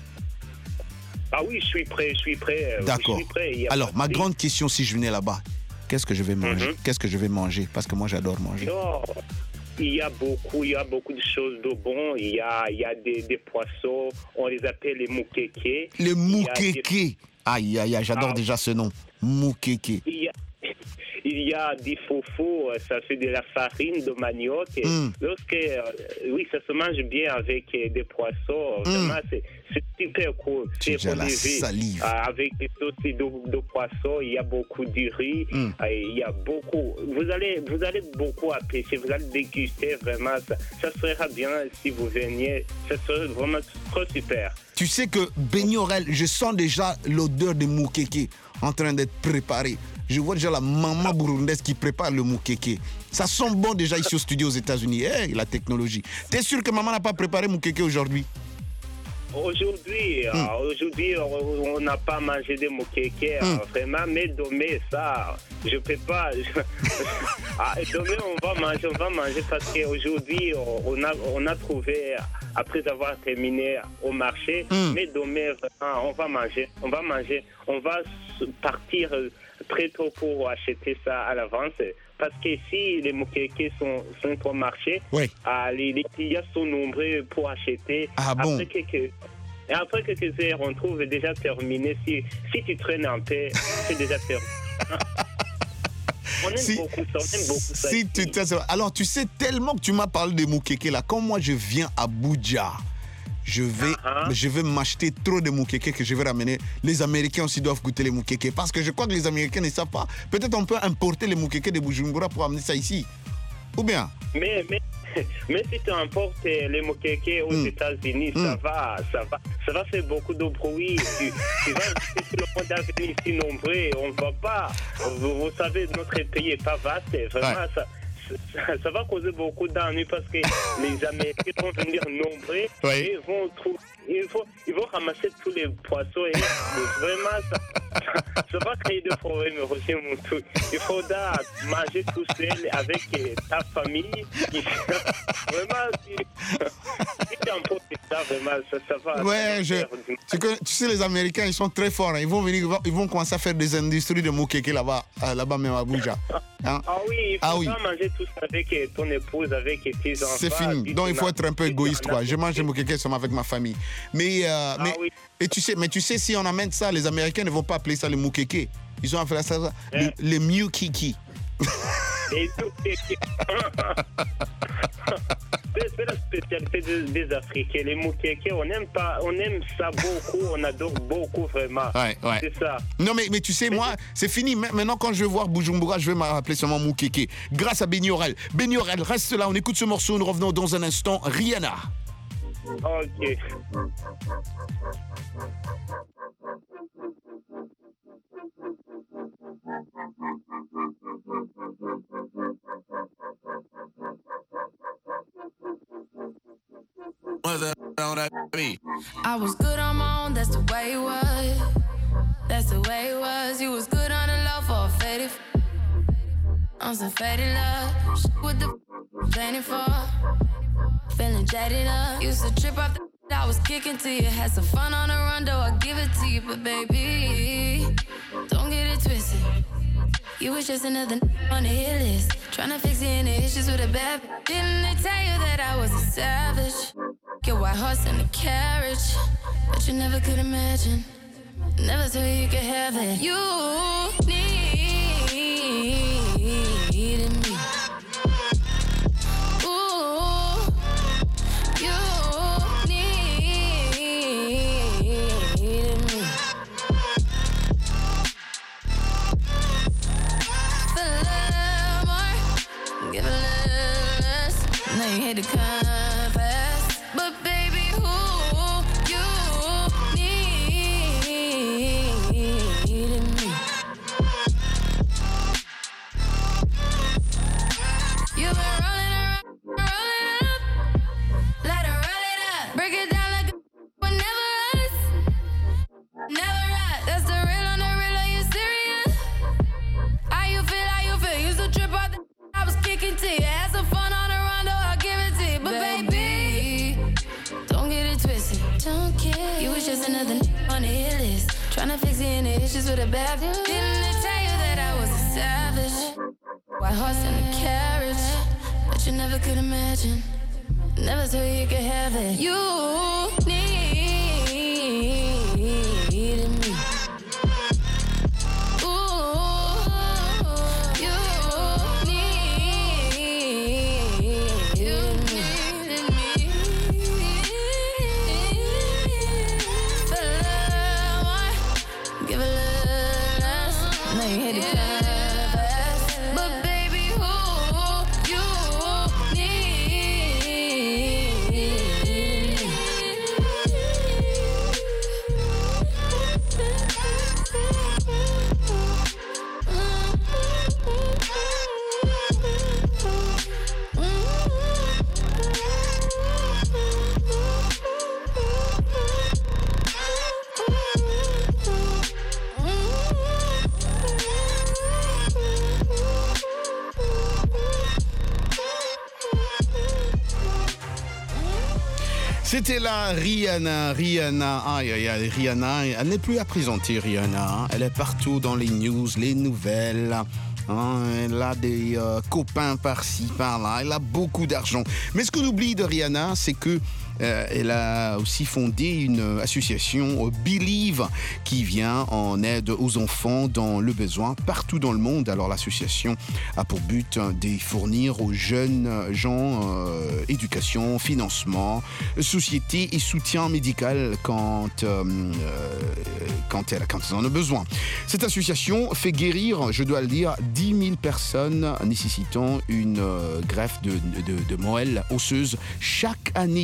Ah oui, je suis prêt, je suis prêt. D'accord. Je suis prêt, alors, ma grande question si je venais là-bas, qu'est-ce que je vais manger? Uh-huh. Qu'est-ce que je vais manger? Parce que moi, j'adore manger. Non. Il y a beaucoup, il y a beaucoup de choses de bon. Il y a, il y a des, des poissons, on les appelle les moukeke. Les moukeke. Des... Aïe, aïe, aïe, j'adore ah. déjà ce nom. Moukeke. Il y a, il y a des fofos, ça fait de la farine de manioc. Et mm. Lorsque, euh, oui, ça se mange bien avec des poissons. Mm. Vraiment, c'est, c'est super cool. C'est relevé. La salive. Euh, avec des sauces de, de poissons, il y a beaucoup de riz. Mm. Euh, il y a beaucoup. Vous allez, vous allez beaucoup apprécier. Vous allez déguster vraiment. Ça, ça sera bien si vous veniez. Ça serait vraiment trop super. Tu sais que Benny Aurel, je sens déjà l'odeur de moukeke en train d'être préparé. Je vois déjà la maman burundaise qui prépare le moukeke. Ça sent bon déjà ici au studio aux États-Unis. Hey, la technologie. T'es sûr que maman n'a pas préparé moukeke aujourd'hui? Aujourd'hui, mm. euh, aujourd'hui, on n'a pas mangé de moukeke, mm. euh, vraiment, mais demain, ça, je peux pas. ah, demain, on va manger, on va manger parce qu'aujourd'hui, on a, on a trouvé, après avoir terminé au marché, mm. mais demain, on va manger, on va manger, on va partir très tôt pour acheter ça à l'avance. Parce que si les moukeke sont, sont au marché, oui. euh, les, les clients sont nombreux pour acheter. Ah bon? Après quelques, et après quelques heures, on trouve déjà terminé. Si, si tu traînes un peu, c'est déjà terminé. On aime si, beaucoup ça, on aime beaucoup ça. Si tu Alors, tu sais tellement que tu m'as parlé des moukeke là. Quand moi, je viens à Abuja, je vais, uh-huh. je vais m'acheter trop de moukeke que je vais ramener. Les Américains aussi doivent goûter les moukeke parce que je crois que les Américains ne savent pas. Peut-être on peut importer les moukeke de Bujumbura pour amener ça ici. Ou bien? Mais, mais, mais si tu importes les moukeke aux mm. États-Unis, mm. ça va, ça va, ça va faire beaucoup de bruit. Tu, tu vas si le monde est venu ici nombreux, on ne va pas. Vous, vous savez, notre pays n'est pas vaste. Vraiment, ouais. ça, ça, ça va causer beaucoup d'ennuis parce que les Américains vont venir nombreux ouais. et ils vont trouver. Ils vont, ils vont ramasser tous les poissons et vraiment, ça, ça, ça va créer des problèmes, Roger Moutou. Il faudra manger tout seul avec ta famille. Vraiment, si tu emportes ça, vraiment, ça, ça va. Ouais, je, c'est que, tu sais, les Américains, ils sont très forts. Hein. Ils vont venir, ils vont commencer à faire des industries de moukeke là-bas, là-bas même à Abuja. Hein? Ah oui, il faudra ah oui. manger tout ça avec ton épouse, avec tes enfants. C'est fini. Donc, il faut être un peu égoïste, quoi. Je mange le moukeke seulement avec ma famille. Mais, euh, ah, mais, oui. et tu sais, mais tu sais, si on amène ça, les Américains ne vont pas appeler ça le moukeke. Ils ont appelé ça eh. le, le mukiki. Et tout, c'est la spécialité des, des Africains. Les moukeke, on aime pas, on aime ça beaucoup, on adore beaucoup vraiment. Ouais, ouais. C'est ça. Non mais, mais tu sais, mais moi, c'est fini. Maintenant, quand je vais voir Bujumbura, je vais m'appeler seulement moukeke. Grâce à Benny Orel. Benny Orel, reste là, on écoute ce morceau, nous revenons dans un instant. Rihanna. Ok. I was good on my own, that's the way it was. That's the way it was. You was good on the low for a faded. On some faded love. Shit with the planning for. Feeling jaded up. Used to trip off the I was kicking to you. Had some fun on the run, though I give it to you. But baby, don't get it twisted. You was just another on the hit list. Tryna fix any issues with a bad. Didn't they tell you that I was a savage? Get white horse in the carriage. But you never could imagine. Never thought you could have it. You needed me. Ooh, you needed me. Feel a little more, give a little less. Now you hate to confess, but baby, who you needed me. You've been rolling around, rolling up, let her roll it up, break it down like a but never us, never us. That's the real on the real. Are you serious? How you feel? How you feel? Used to trip out the I was kicking to you. Had some fun on the rondo, I'll give it to you. But baby, don't get it twisted. Don't care. You was just another on the hit list. Tryna fix any issues with a bad. Didn't they tell you that I was a savage? White horse in the carriage, but you never could imagine. Never thought you could have it. You needed me. Ooh, you needed me. Feel a little more, give a little less. Now you hate to confess, but baby, who you needed me. C'était la Rihanna, Rihanna, aïe aïe aïe, Rihanna, elle n'est plus à présenter Rihanna, elle est partout dans les news, les nouvelles, hein, elle a des euh, copains par-ci, par-là, elle a beaucoup d'argent. Mais ce qu'on oublie de Rihanna, c'est que Euh, elle a aussi fondé une association, euh, Believe, qui vient en aide aux enfants dans le besoin partout dans le monde. Alors l'association a pour but hein, de fournir aux jeunes gens euh, éducation, financement, société et soutien médical quand, euh, quand, elle, quand elles en ont besoin. Cette association fait guérir, je dois le dire, dix mille personnes nécessitant une euh, greffe de, de, de moelle osseuse chaque année. La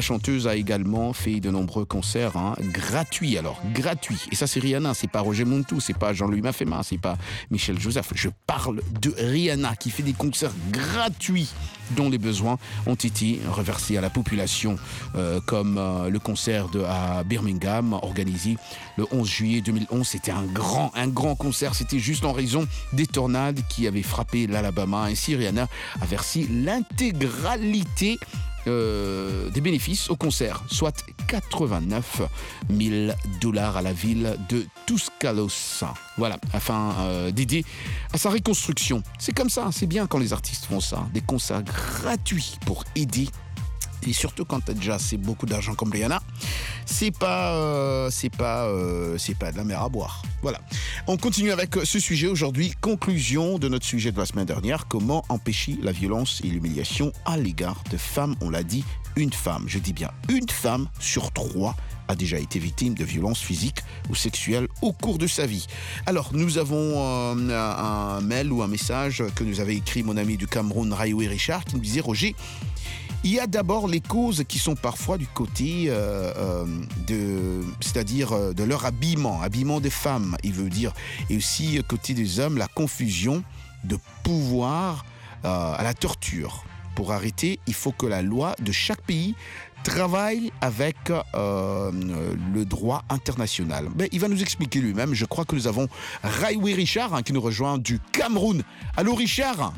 chanteuse a également fait de nombreux concerts hein, gratuits. Alors, gratuits. Et ça, c'est Rihanna. C'est pas Roger Montou, c'est pas Jean-Louis Mafema, c'est pas Michel Joseph. Je parle de Rihanna qui fait des concerts gratuits dont les besoins ont été reversés à la population, euh, comme euh, le concert de, à Birmingham, organisé le onze juillet deux mille onze. C'était un grand, un grand concert. C'était juste en raison des tornades qui avaient frappé l'Alabama. Ainsi, Rihanna a versé l'intégralité Euh, des bénéfices au concert, soit quatre-vingt-neuf mille dollars à la ville de Tuscaloosa. Voilà, afin euh, d'aider à sa reconstruction. C'est comme ça, c'est bien quand les artistes font ça, des concerts gratuits pour aider. Et surtout quand tu as déjà assez beaucoup d'argent comme Rihanna, c'est pas, euh, c'est pas, euh, c'est pas de la mer à boire. Voilà. On continue avec ce sujet aujourd'hui. Conclusion de notre sujet de la semaine dernière. Comment empêcher la violence et l'humiliation à l'égard de femmes? On l'a dit, une femme, je dis bien une femme sur trois a déjà été victime de violences physiques ou sexuelles au cours de sa vie. Alors, nous avons euh, un mail ou un message que nous avait écrit mon ami du Cameroun, Raiwe Richard, qui nous disait: Roger, il y a d'abord les causes qui sont parfois du côté euh, euh, de, c'est-à-dire euh, de leur habillement, habillement des femmes, il veut dire, et aussi côté des hommes, la confusion de pouvoir euh, à la torture. Pour arrêter, il faut que la loi de chaque pays travaille avec euh, le droit international. Mais il va nous expliquer lui-même. Je crois que nous avons Raiwe Richard hein, qui nous rejoint du Cameroun. Allô Richard?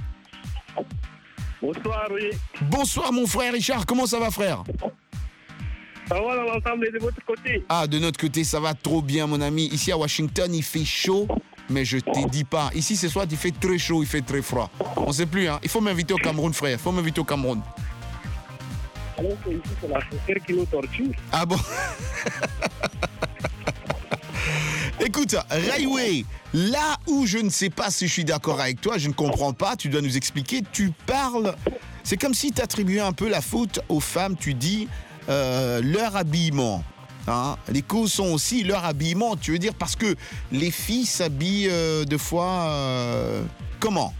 Bonsoir, oui. Bonsoir mon frère Richard, comment ça va frère? Ça va dans l'ensemble de votre côté? Ah, de notre côté, ça va trop bien mon ami. Ici à Washington, il fait chaud, mais je te dis pas. Ici, ce soir, il fait très chaud, il fait très froid. On sait plus, hein. Il faut m'inviter au Cameroun, frère. Il faut m'inviter au Cameroun. Alors que ici, c'est la frontière qui nous torture. Ah bon? Écoute, Raiwe, là où je ne sais pas si je suis d'accord avec toi, je ne comprends pas, tu dois nous expliquer, tu parles, c'est comme si tu attribuais un peu la faute aux femmes, tu dis euh, leur habillement. Hein. Les causes sont aussi leur habillement, tu veux dire, parce que les filles s'habillent euh, deux fois... Euh, comment?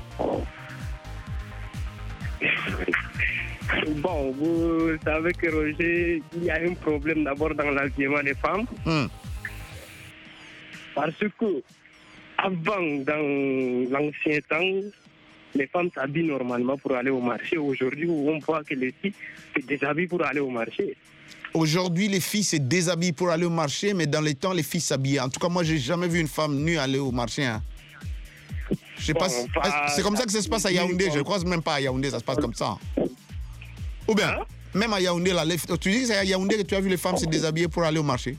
Bon, vous savez que Roger, il y a un problème d'abord dans l'habillement des femmes. Hum. Parce que, avant, dans l'ancien temps, les femmes s'habillent normalement pour aller au marché. Aujourd'hui, on voit que les filles se déshabillent pour aller au marché. Aujourd'hui, les filles se déshabillent pour aller au marché, mais dans les temps, les filles s'habillaient. En tout cas, moi, j'ai jamais vu une femme nue aller au marché. Hein. Je sais Bon, pas. si- pas- C'est comme ça que ça se passe à Yaoundé. Je ne crois même pas à Yaoundé, ça se passe comme ça. Ou bien, même à Yaoundé, là, les- tu dis que c'est à Yaoundé que tu as vu les femmes se déshabiller pour aller au marché?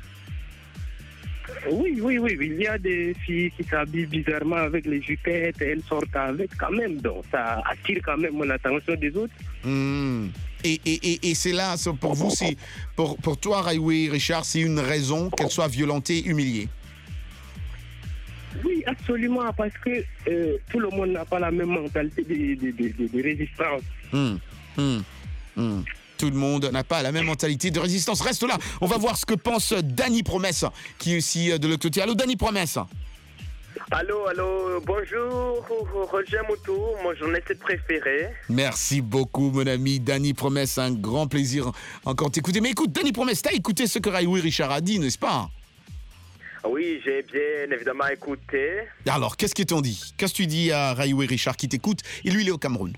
Oui, oui, oui, il y a des filles qui s'habillent bizarrement avec les jupettes, elles sortent avec quand même, donc ça attire quand même l'attention des autres. Hmm. Et, et, et, et c'est là, c'est pour vous, c'est, pour, pour toi, Raiwe Richard, c'est une raison qu'elle soit violentée, humiliée? Oui, absolument, parce que euh, tout le monde n'a pas la même mentalité de, de, de, de- de résistance. Hmm. Hmm. Hmm. Tout le monde n'a pas la même mentalité de résistance. Reste là, on va voir ce que pense Danny Promesse, qui est aussi de l'autre côté. Allô, Danny Promesse. Allô, allô, bonjour, Roger Moutou, mon journaliste préféré. Merci beaucoup, mon ami Danny Promesse. Un grand plaisir encore de t'écouter. Mais écoute, Danny Promesse, t'as écouté ce que Raiwe Richard a dit, n'est-ce pas? Oui, j'ai bien évidemment écouté. Alors, qu'est-ce qu'ils t'ont dit? Qu'est-ce que tu dis à Raiwe Richard qui t'écoute? Et lui, il est au Cameroun.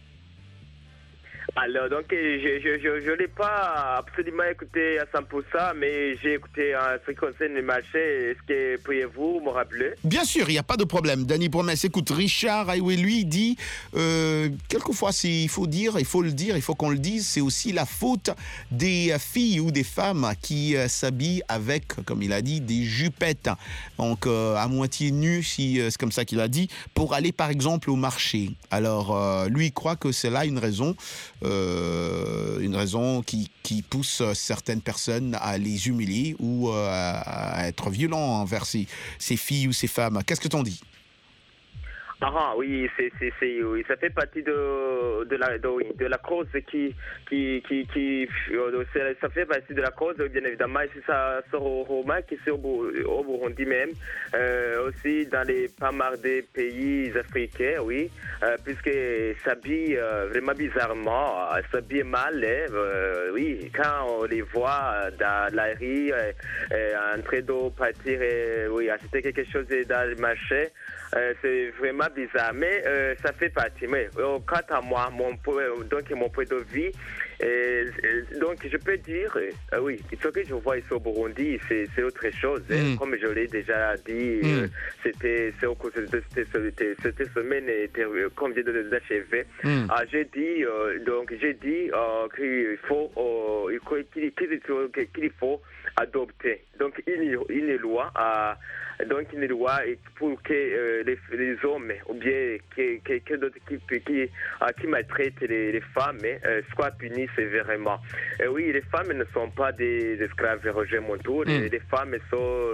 Alors, donc, je je, je, je l'ai pas absolument écouté à cent pour cent, mais j'ai écouté en ce qui concerne le marché. Est-ce que pourriez-vous me rappeler? Bien sûr, il n'y a pas de problème. Danny Promesse, écoute, Richard Raiwe, lui, dit, euh, quelquefois, c'est, il faut dire, il faut le dire, il faut qu'on le dise, c'est aussi la faute des filles ou des femmes qui euh, s'habillent avec, comme il a dit, des jupettes, donc euh, à moitié nues, si euh, c'est comme ça qu'il a dit, pour aller, par exemple, au marché. Alors, euh, lui, il croit que c'est là une raison, euh, une raison qui, qui pousse certaines personnes à les humilier ou euh, à être violents envers ces, ces filles ou ces femmes. Qu'est-ce que t'en dis? Ah oui, c'est, c'est, c'est, oui, ça fait partie de, de, la, de, oui, de la cause qui, qui, qui, qui euh, ça fait partie de la cause, bien évidemment, et c'est ça se remarque ici au, au Burundi même, euh, aussi dans les pas mal des pays africains, oui, euh, puisque s'habille euh, vraiment bizarrement, euh, s'habille mal, euh, oui, quand on les voit dans la rue, euh, euh, en train de partir, euh, oui, acheter quelque chose dans le marché. Euh, c'est vraiment bizarre, mais euh, ça fait partie. Mais euh, quant à moi, mon, donc mon point de vue, euh, donc je peux dire, euh, oui, ce que je vois ici au Burundi, c'est, c'est autre chose. Mm. Hein. Comme je l'ai déjà dit, mm. euh, c'était c'est au cours de cette, cette semaine, comme je l'ai achevé. Mm. Ah, j'ai dit, euh, donc j'ai dit euh, qu'il faut, euh, qu'il, qu'il, qu'il faut adopter donc une, une loi à donc une loi pour que euh, les, les hommes ou bien quelqu'un d'autre qui, qui, qui, qui maltraite les, les femmes euh, soient punis sévèrement. Euh, oui, les femmes ne sont pas des esclaves, Roger Montour. Mm. Les, les femmes sont,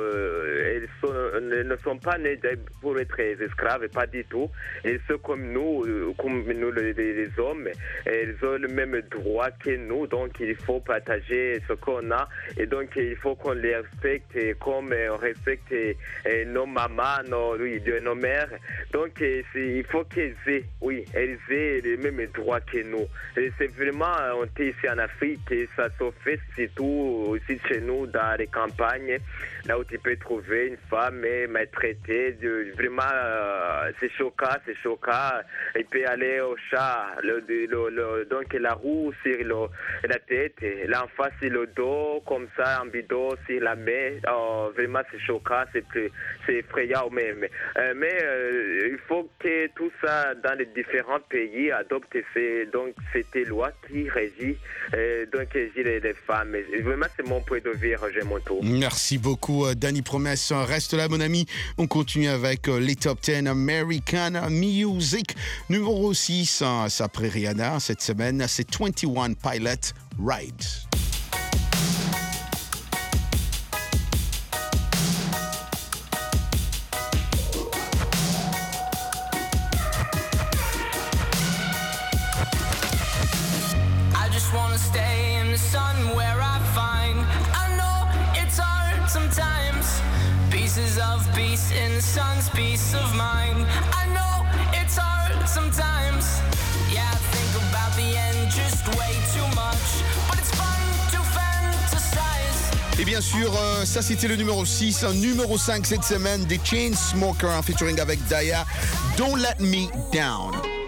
euh, elles sont, ne sont pas nées pour être esclaves, pas du tout. Elles sont comme nous, comme nous les, les hommes. Elles ont le même droit que nous, donc il faut partager ce qu'on a et donc il faut qu'on les respecte comme on respecte Et nos mamans, nos, oui, nos mères. Donc, c'est, il faut qu'elles aient, oui, elles aient les mêmes droits que nous. Et c'est vraiment, on est ici en Afrique, et ça se fait surtout aussi chez nous, dans les campagnes, là où tu peux trouver une femme maltraitée. De, vraiment, euh, c'est choquant, c'est choquant. Il peut aller au chat, le, le, le, donc la roue sur le, la tête, l'enfant sur le dos, comme ça, en bidon sur la main. Oh, vraiment, c'est choquant, c'est plus. C'est effrayant même. Euh, mais euh, il faut que tout ça, dans les différents pays, adopte ces, donc, cette loi qui régit, euh, donc, régit les, les femmes. Et vraiment, c'est mon point de vue, Roger Montour. Merci beaucoup, Danny Promesse. Reste là, mon ami. On continue avec les Top dix American Music. Numéro six, c'est après Rihanna cette semaine, c'est twenty-one Pilot Ride. Stay in the sun where I find I know it's hard sometimes. Pieces of peace in the sun's peace of mind. I know it's hard sometimes. Yeah, I think about the end just way too much. But it's fun to fantasize. Et bien sûr, euh, ça c'était le numéro six. Numéro cinq cette semaine, des Chainsmokers en featuring avec Daya. Don't Let Me Down.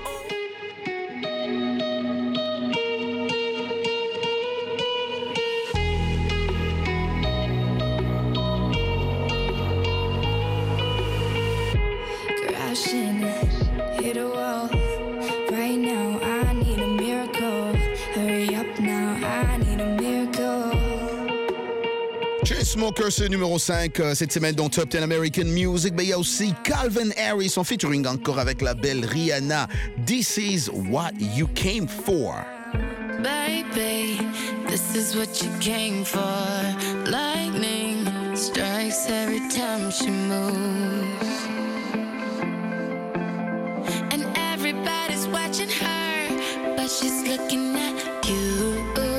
Hit a wall. Right now, I need a miracle. Hurry up now, I need a miracle. Chainsmokers, c'est numéro cinq cette semaine dans Top dix American Music. Mais il y a aussi Calvin Harris en featuring encore avec la belle Rihanna. This is what you came for. Baby, this is what you came for. Lightning strikes every time she moves. Everybody's watching her, but she's looking at you.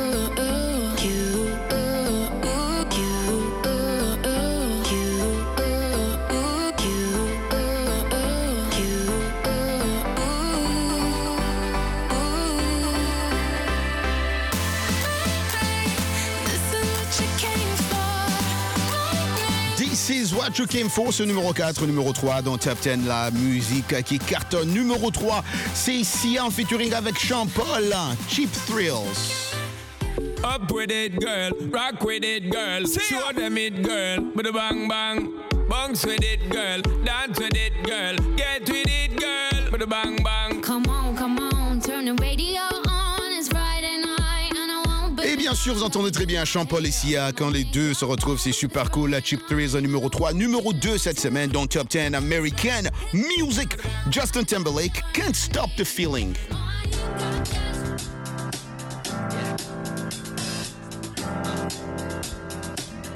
This is what you came for, ce numéro quatre, numéro trois dans Top dix, la musique qui cartonne. Numéro trois, c'est Sia en featuring avec Sean Paul, Cheap Thrills. Up with it, girl. Rock with it, girl. Show them it, girl. With a bang bang. Bounce with it, girl. Dance with it, girl. Get with it, girl. With a bang bang. Come on, come on. Turn the radio on. It's Friday night and I won't be. Et bien sûr, vous entendez très bien Sean Paul et Sia. Quand les deux se retrouvent, c'est super cool. La Cheap Thrills numéro trois. Numéro deux cette semaine dans Top dix American Music. Justin Timberlake, Can't Stop the Feeling.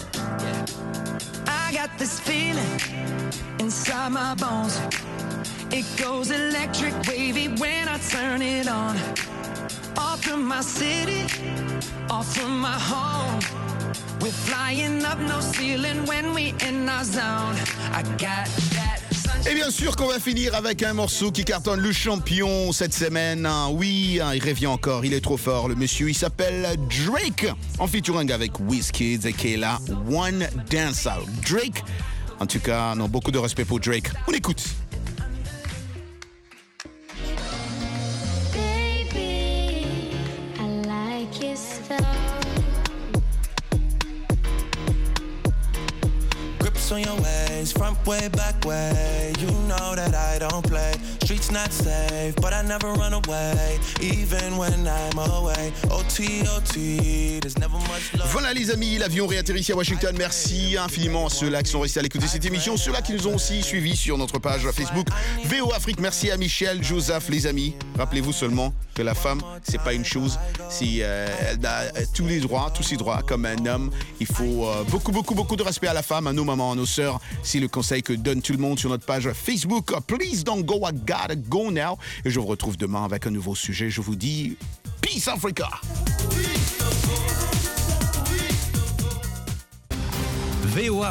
I got this feeling inside my bones. It goes electric wavy when I turn it on. Off from my city, off from my home. We're flying up no ceiling when we in our zone. I got that. Et bien sûr qu'on va finir avec un morceau qui cartonne le champion cette semaine. Oui, il revient encore, il est trop fort. Le monsieur, il s'appelle Drake, en featuring avec Wizkid et Kayla, One Dance Out. Drake, en tout cas, non, beaucoup de respect pour Drake. On écoute. Baby, I like your stuff. Grips on your ways, front way, back way. You know that I don't play. Streets not safe, but I never run away, even when I'm away. O T, O T, there's never much love. Voilà les amis, l'avion réatterrit ici à Washington. Merci infiniment à ceux-là qui sont restés à l'écoute de cette émission, ceux-là qui nous ont aussi suivis sur notre page Facebook V O Afrique. Merci à Michel, Joseph, les amis. Rappelez-vous seulement que la femme, c'est pas une chose. Si euh, elle a tous les droits, tous ses droits comme un homme, il faut euh, beaucoup, beaucoup, beaucoup de respect à la femme, à nos mamans, à nos sœurs. C'est le conseil que donne tout le monde sur notre page Facebook. Please don't go, I gotta go now. Et je vous retrouve demain avec un nouveau sujet. Je vous dis Peace Africa. V O A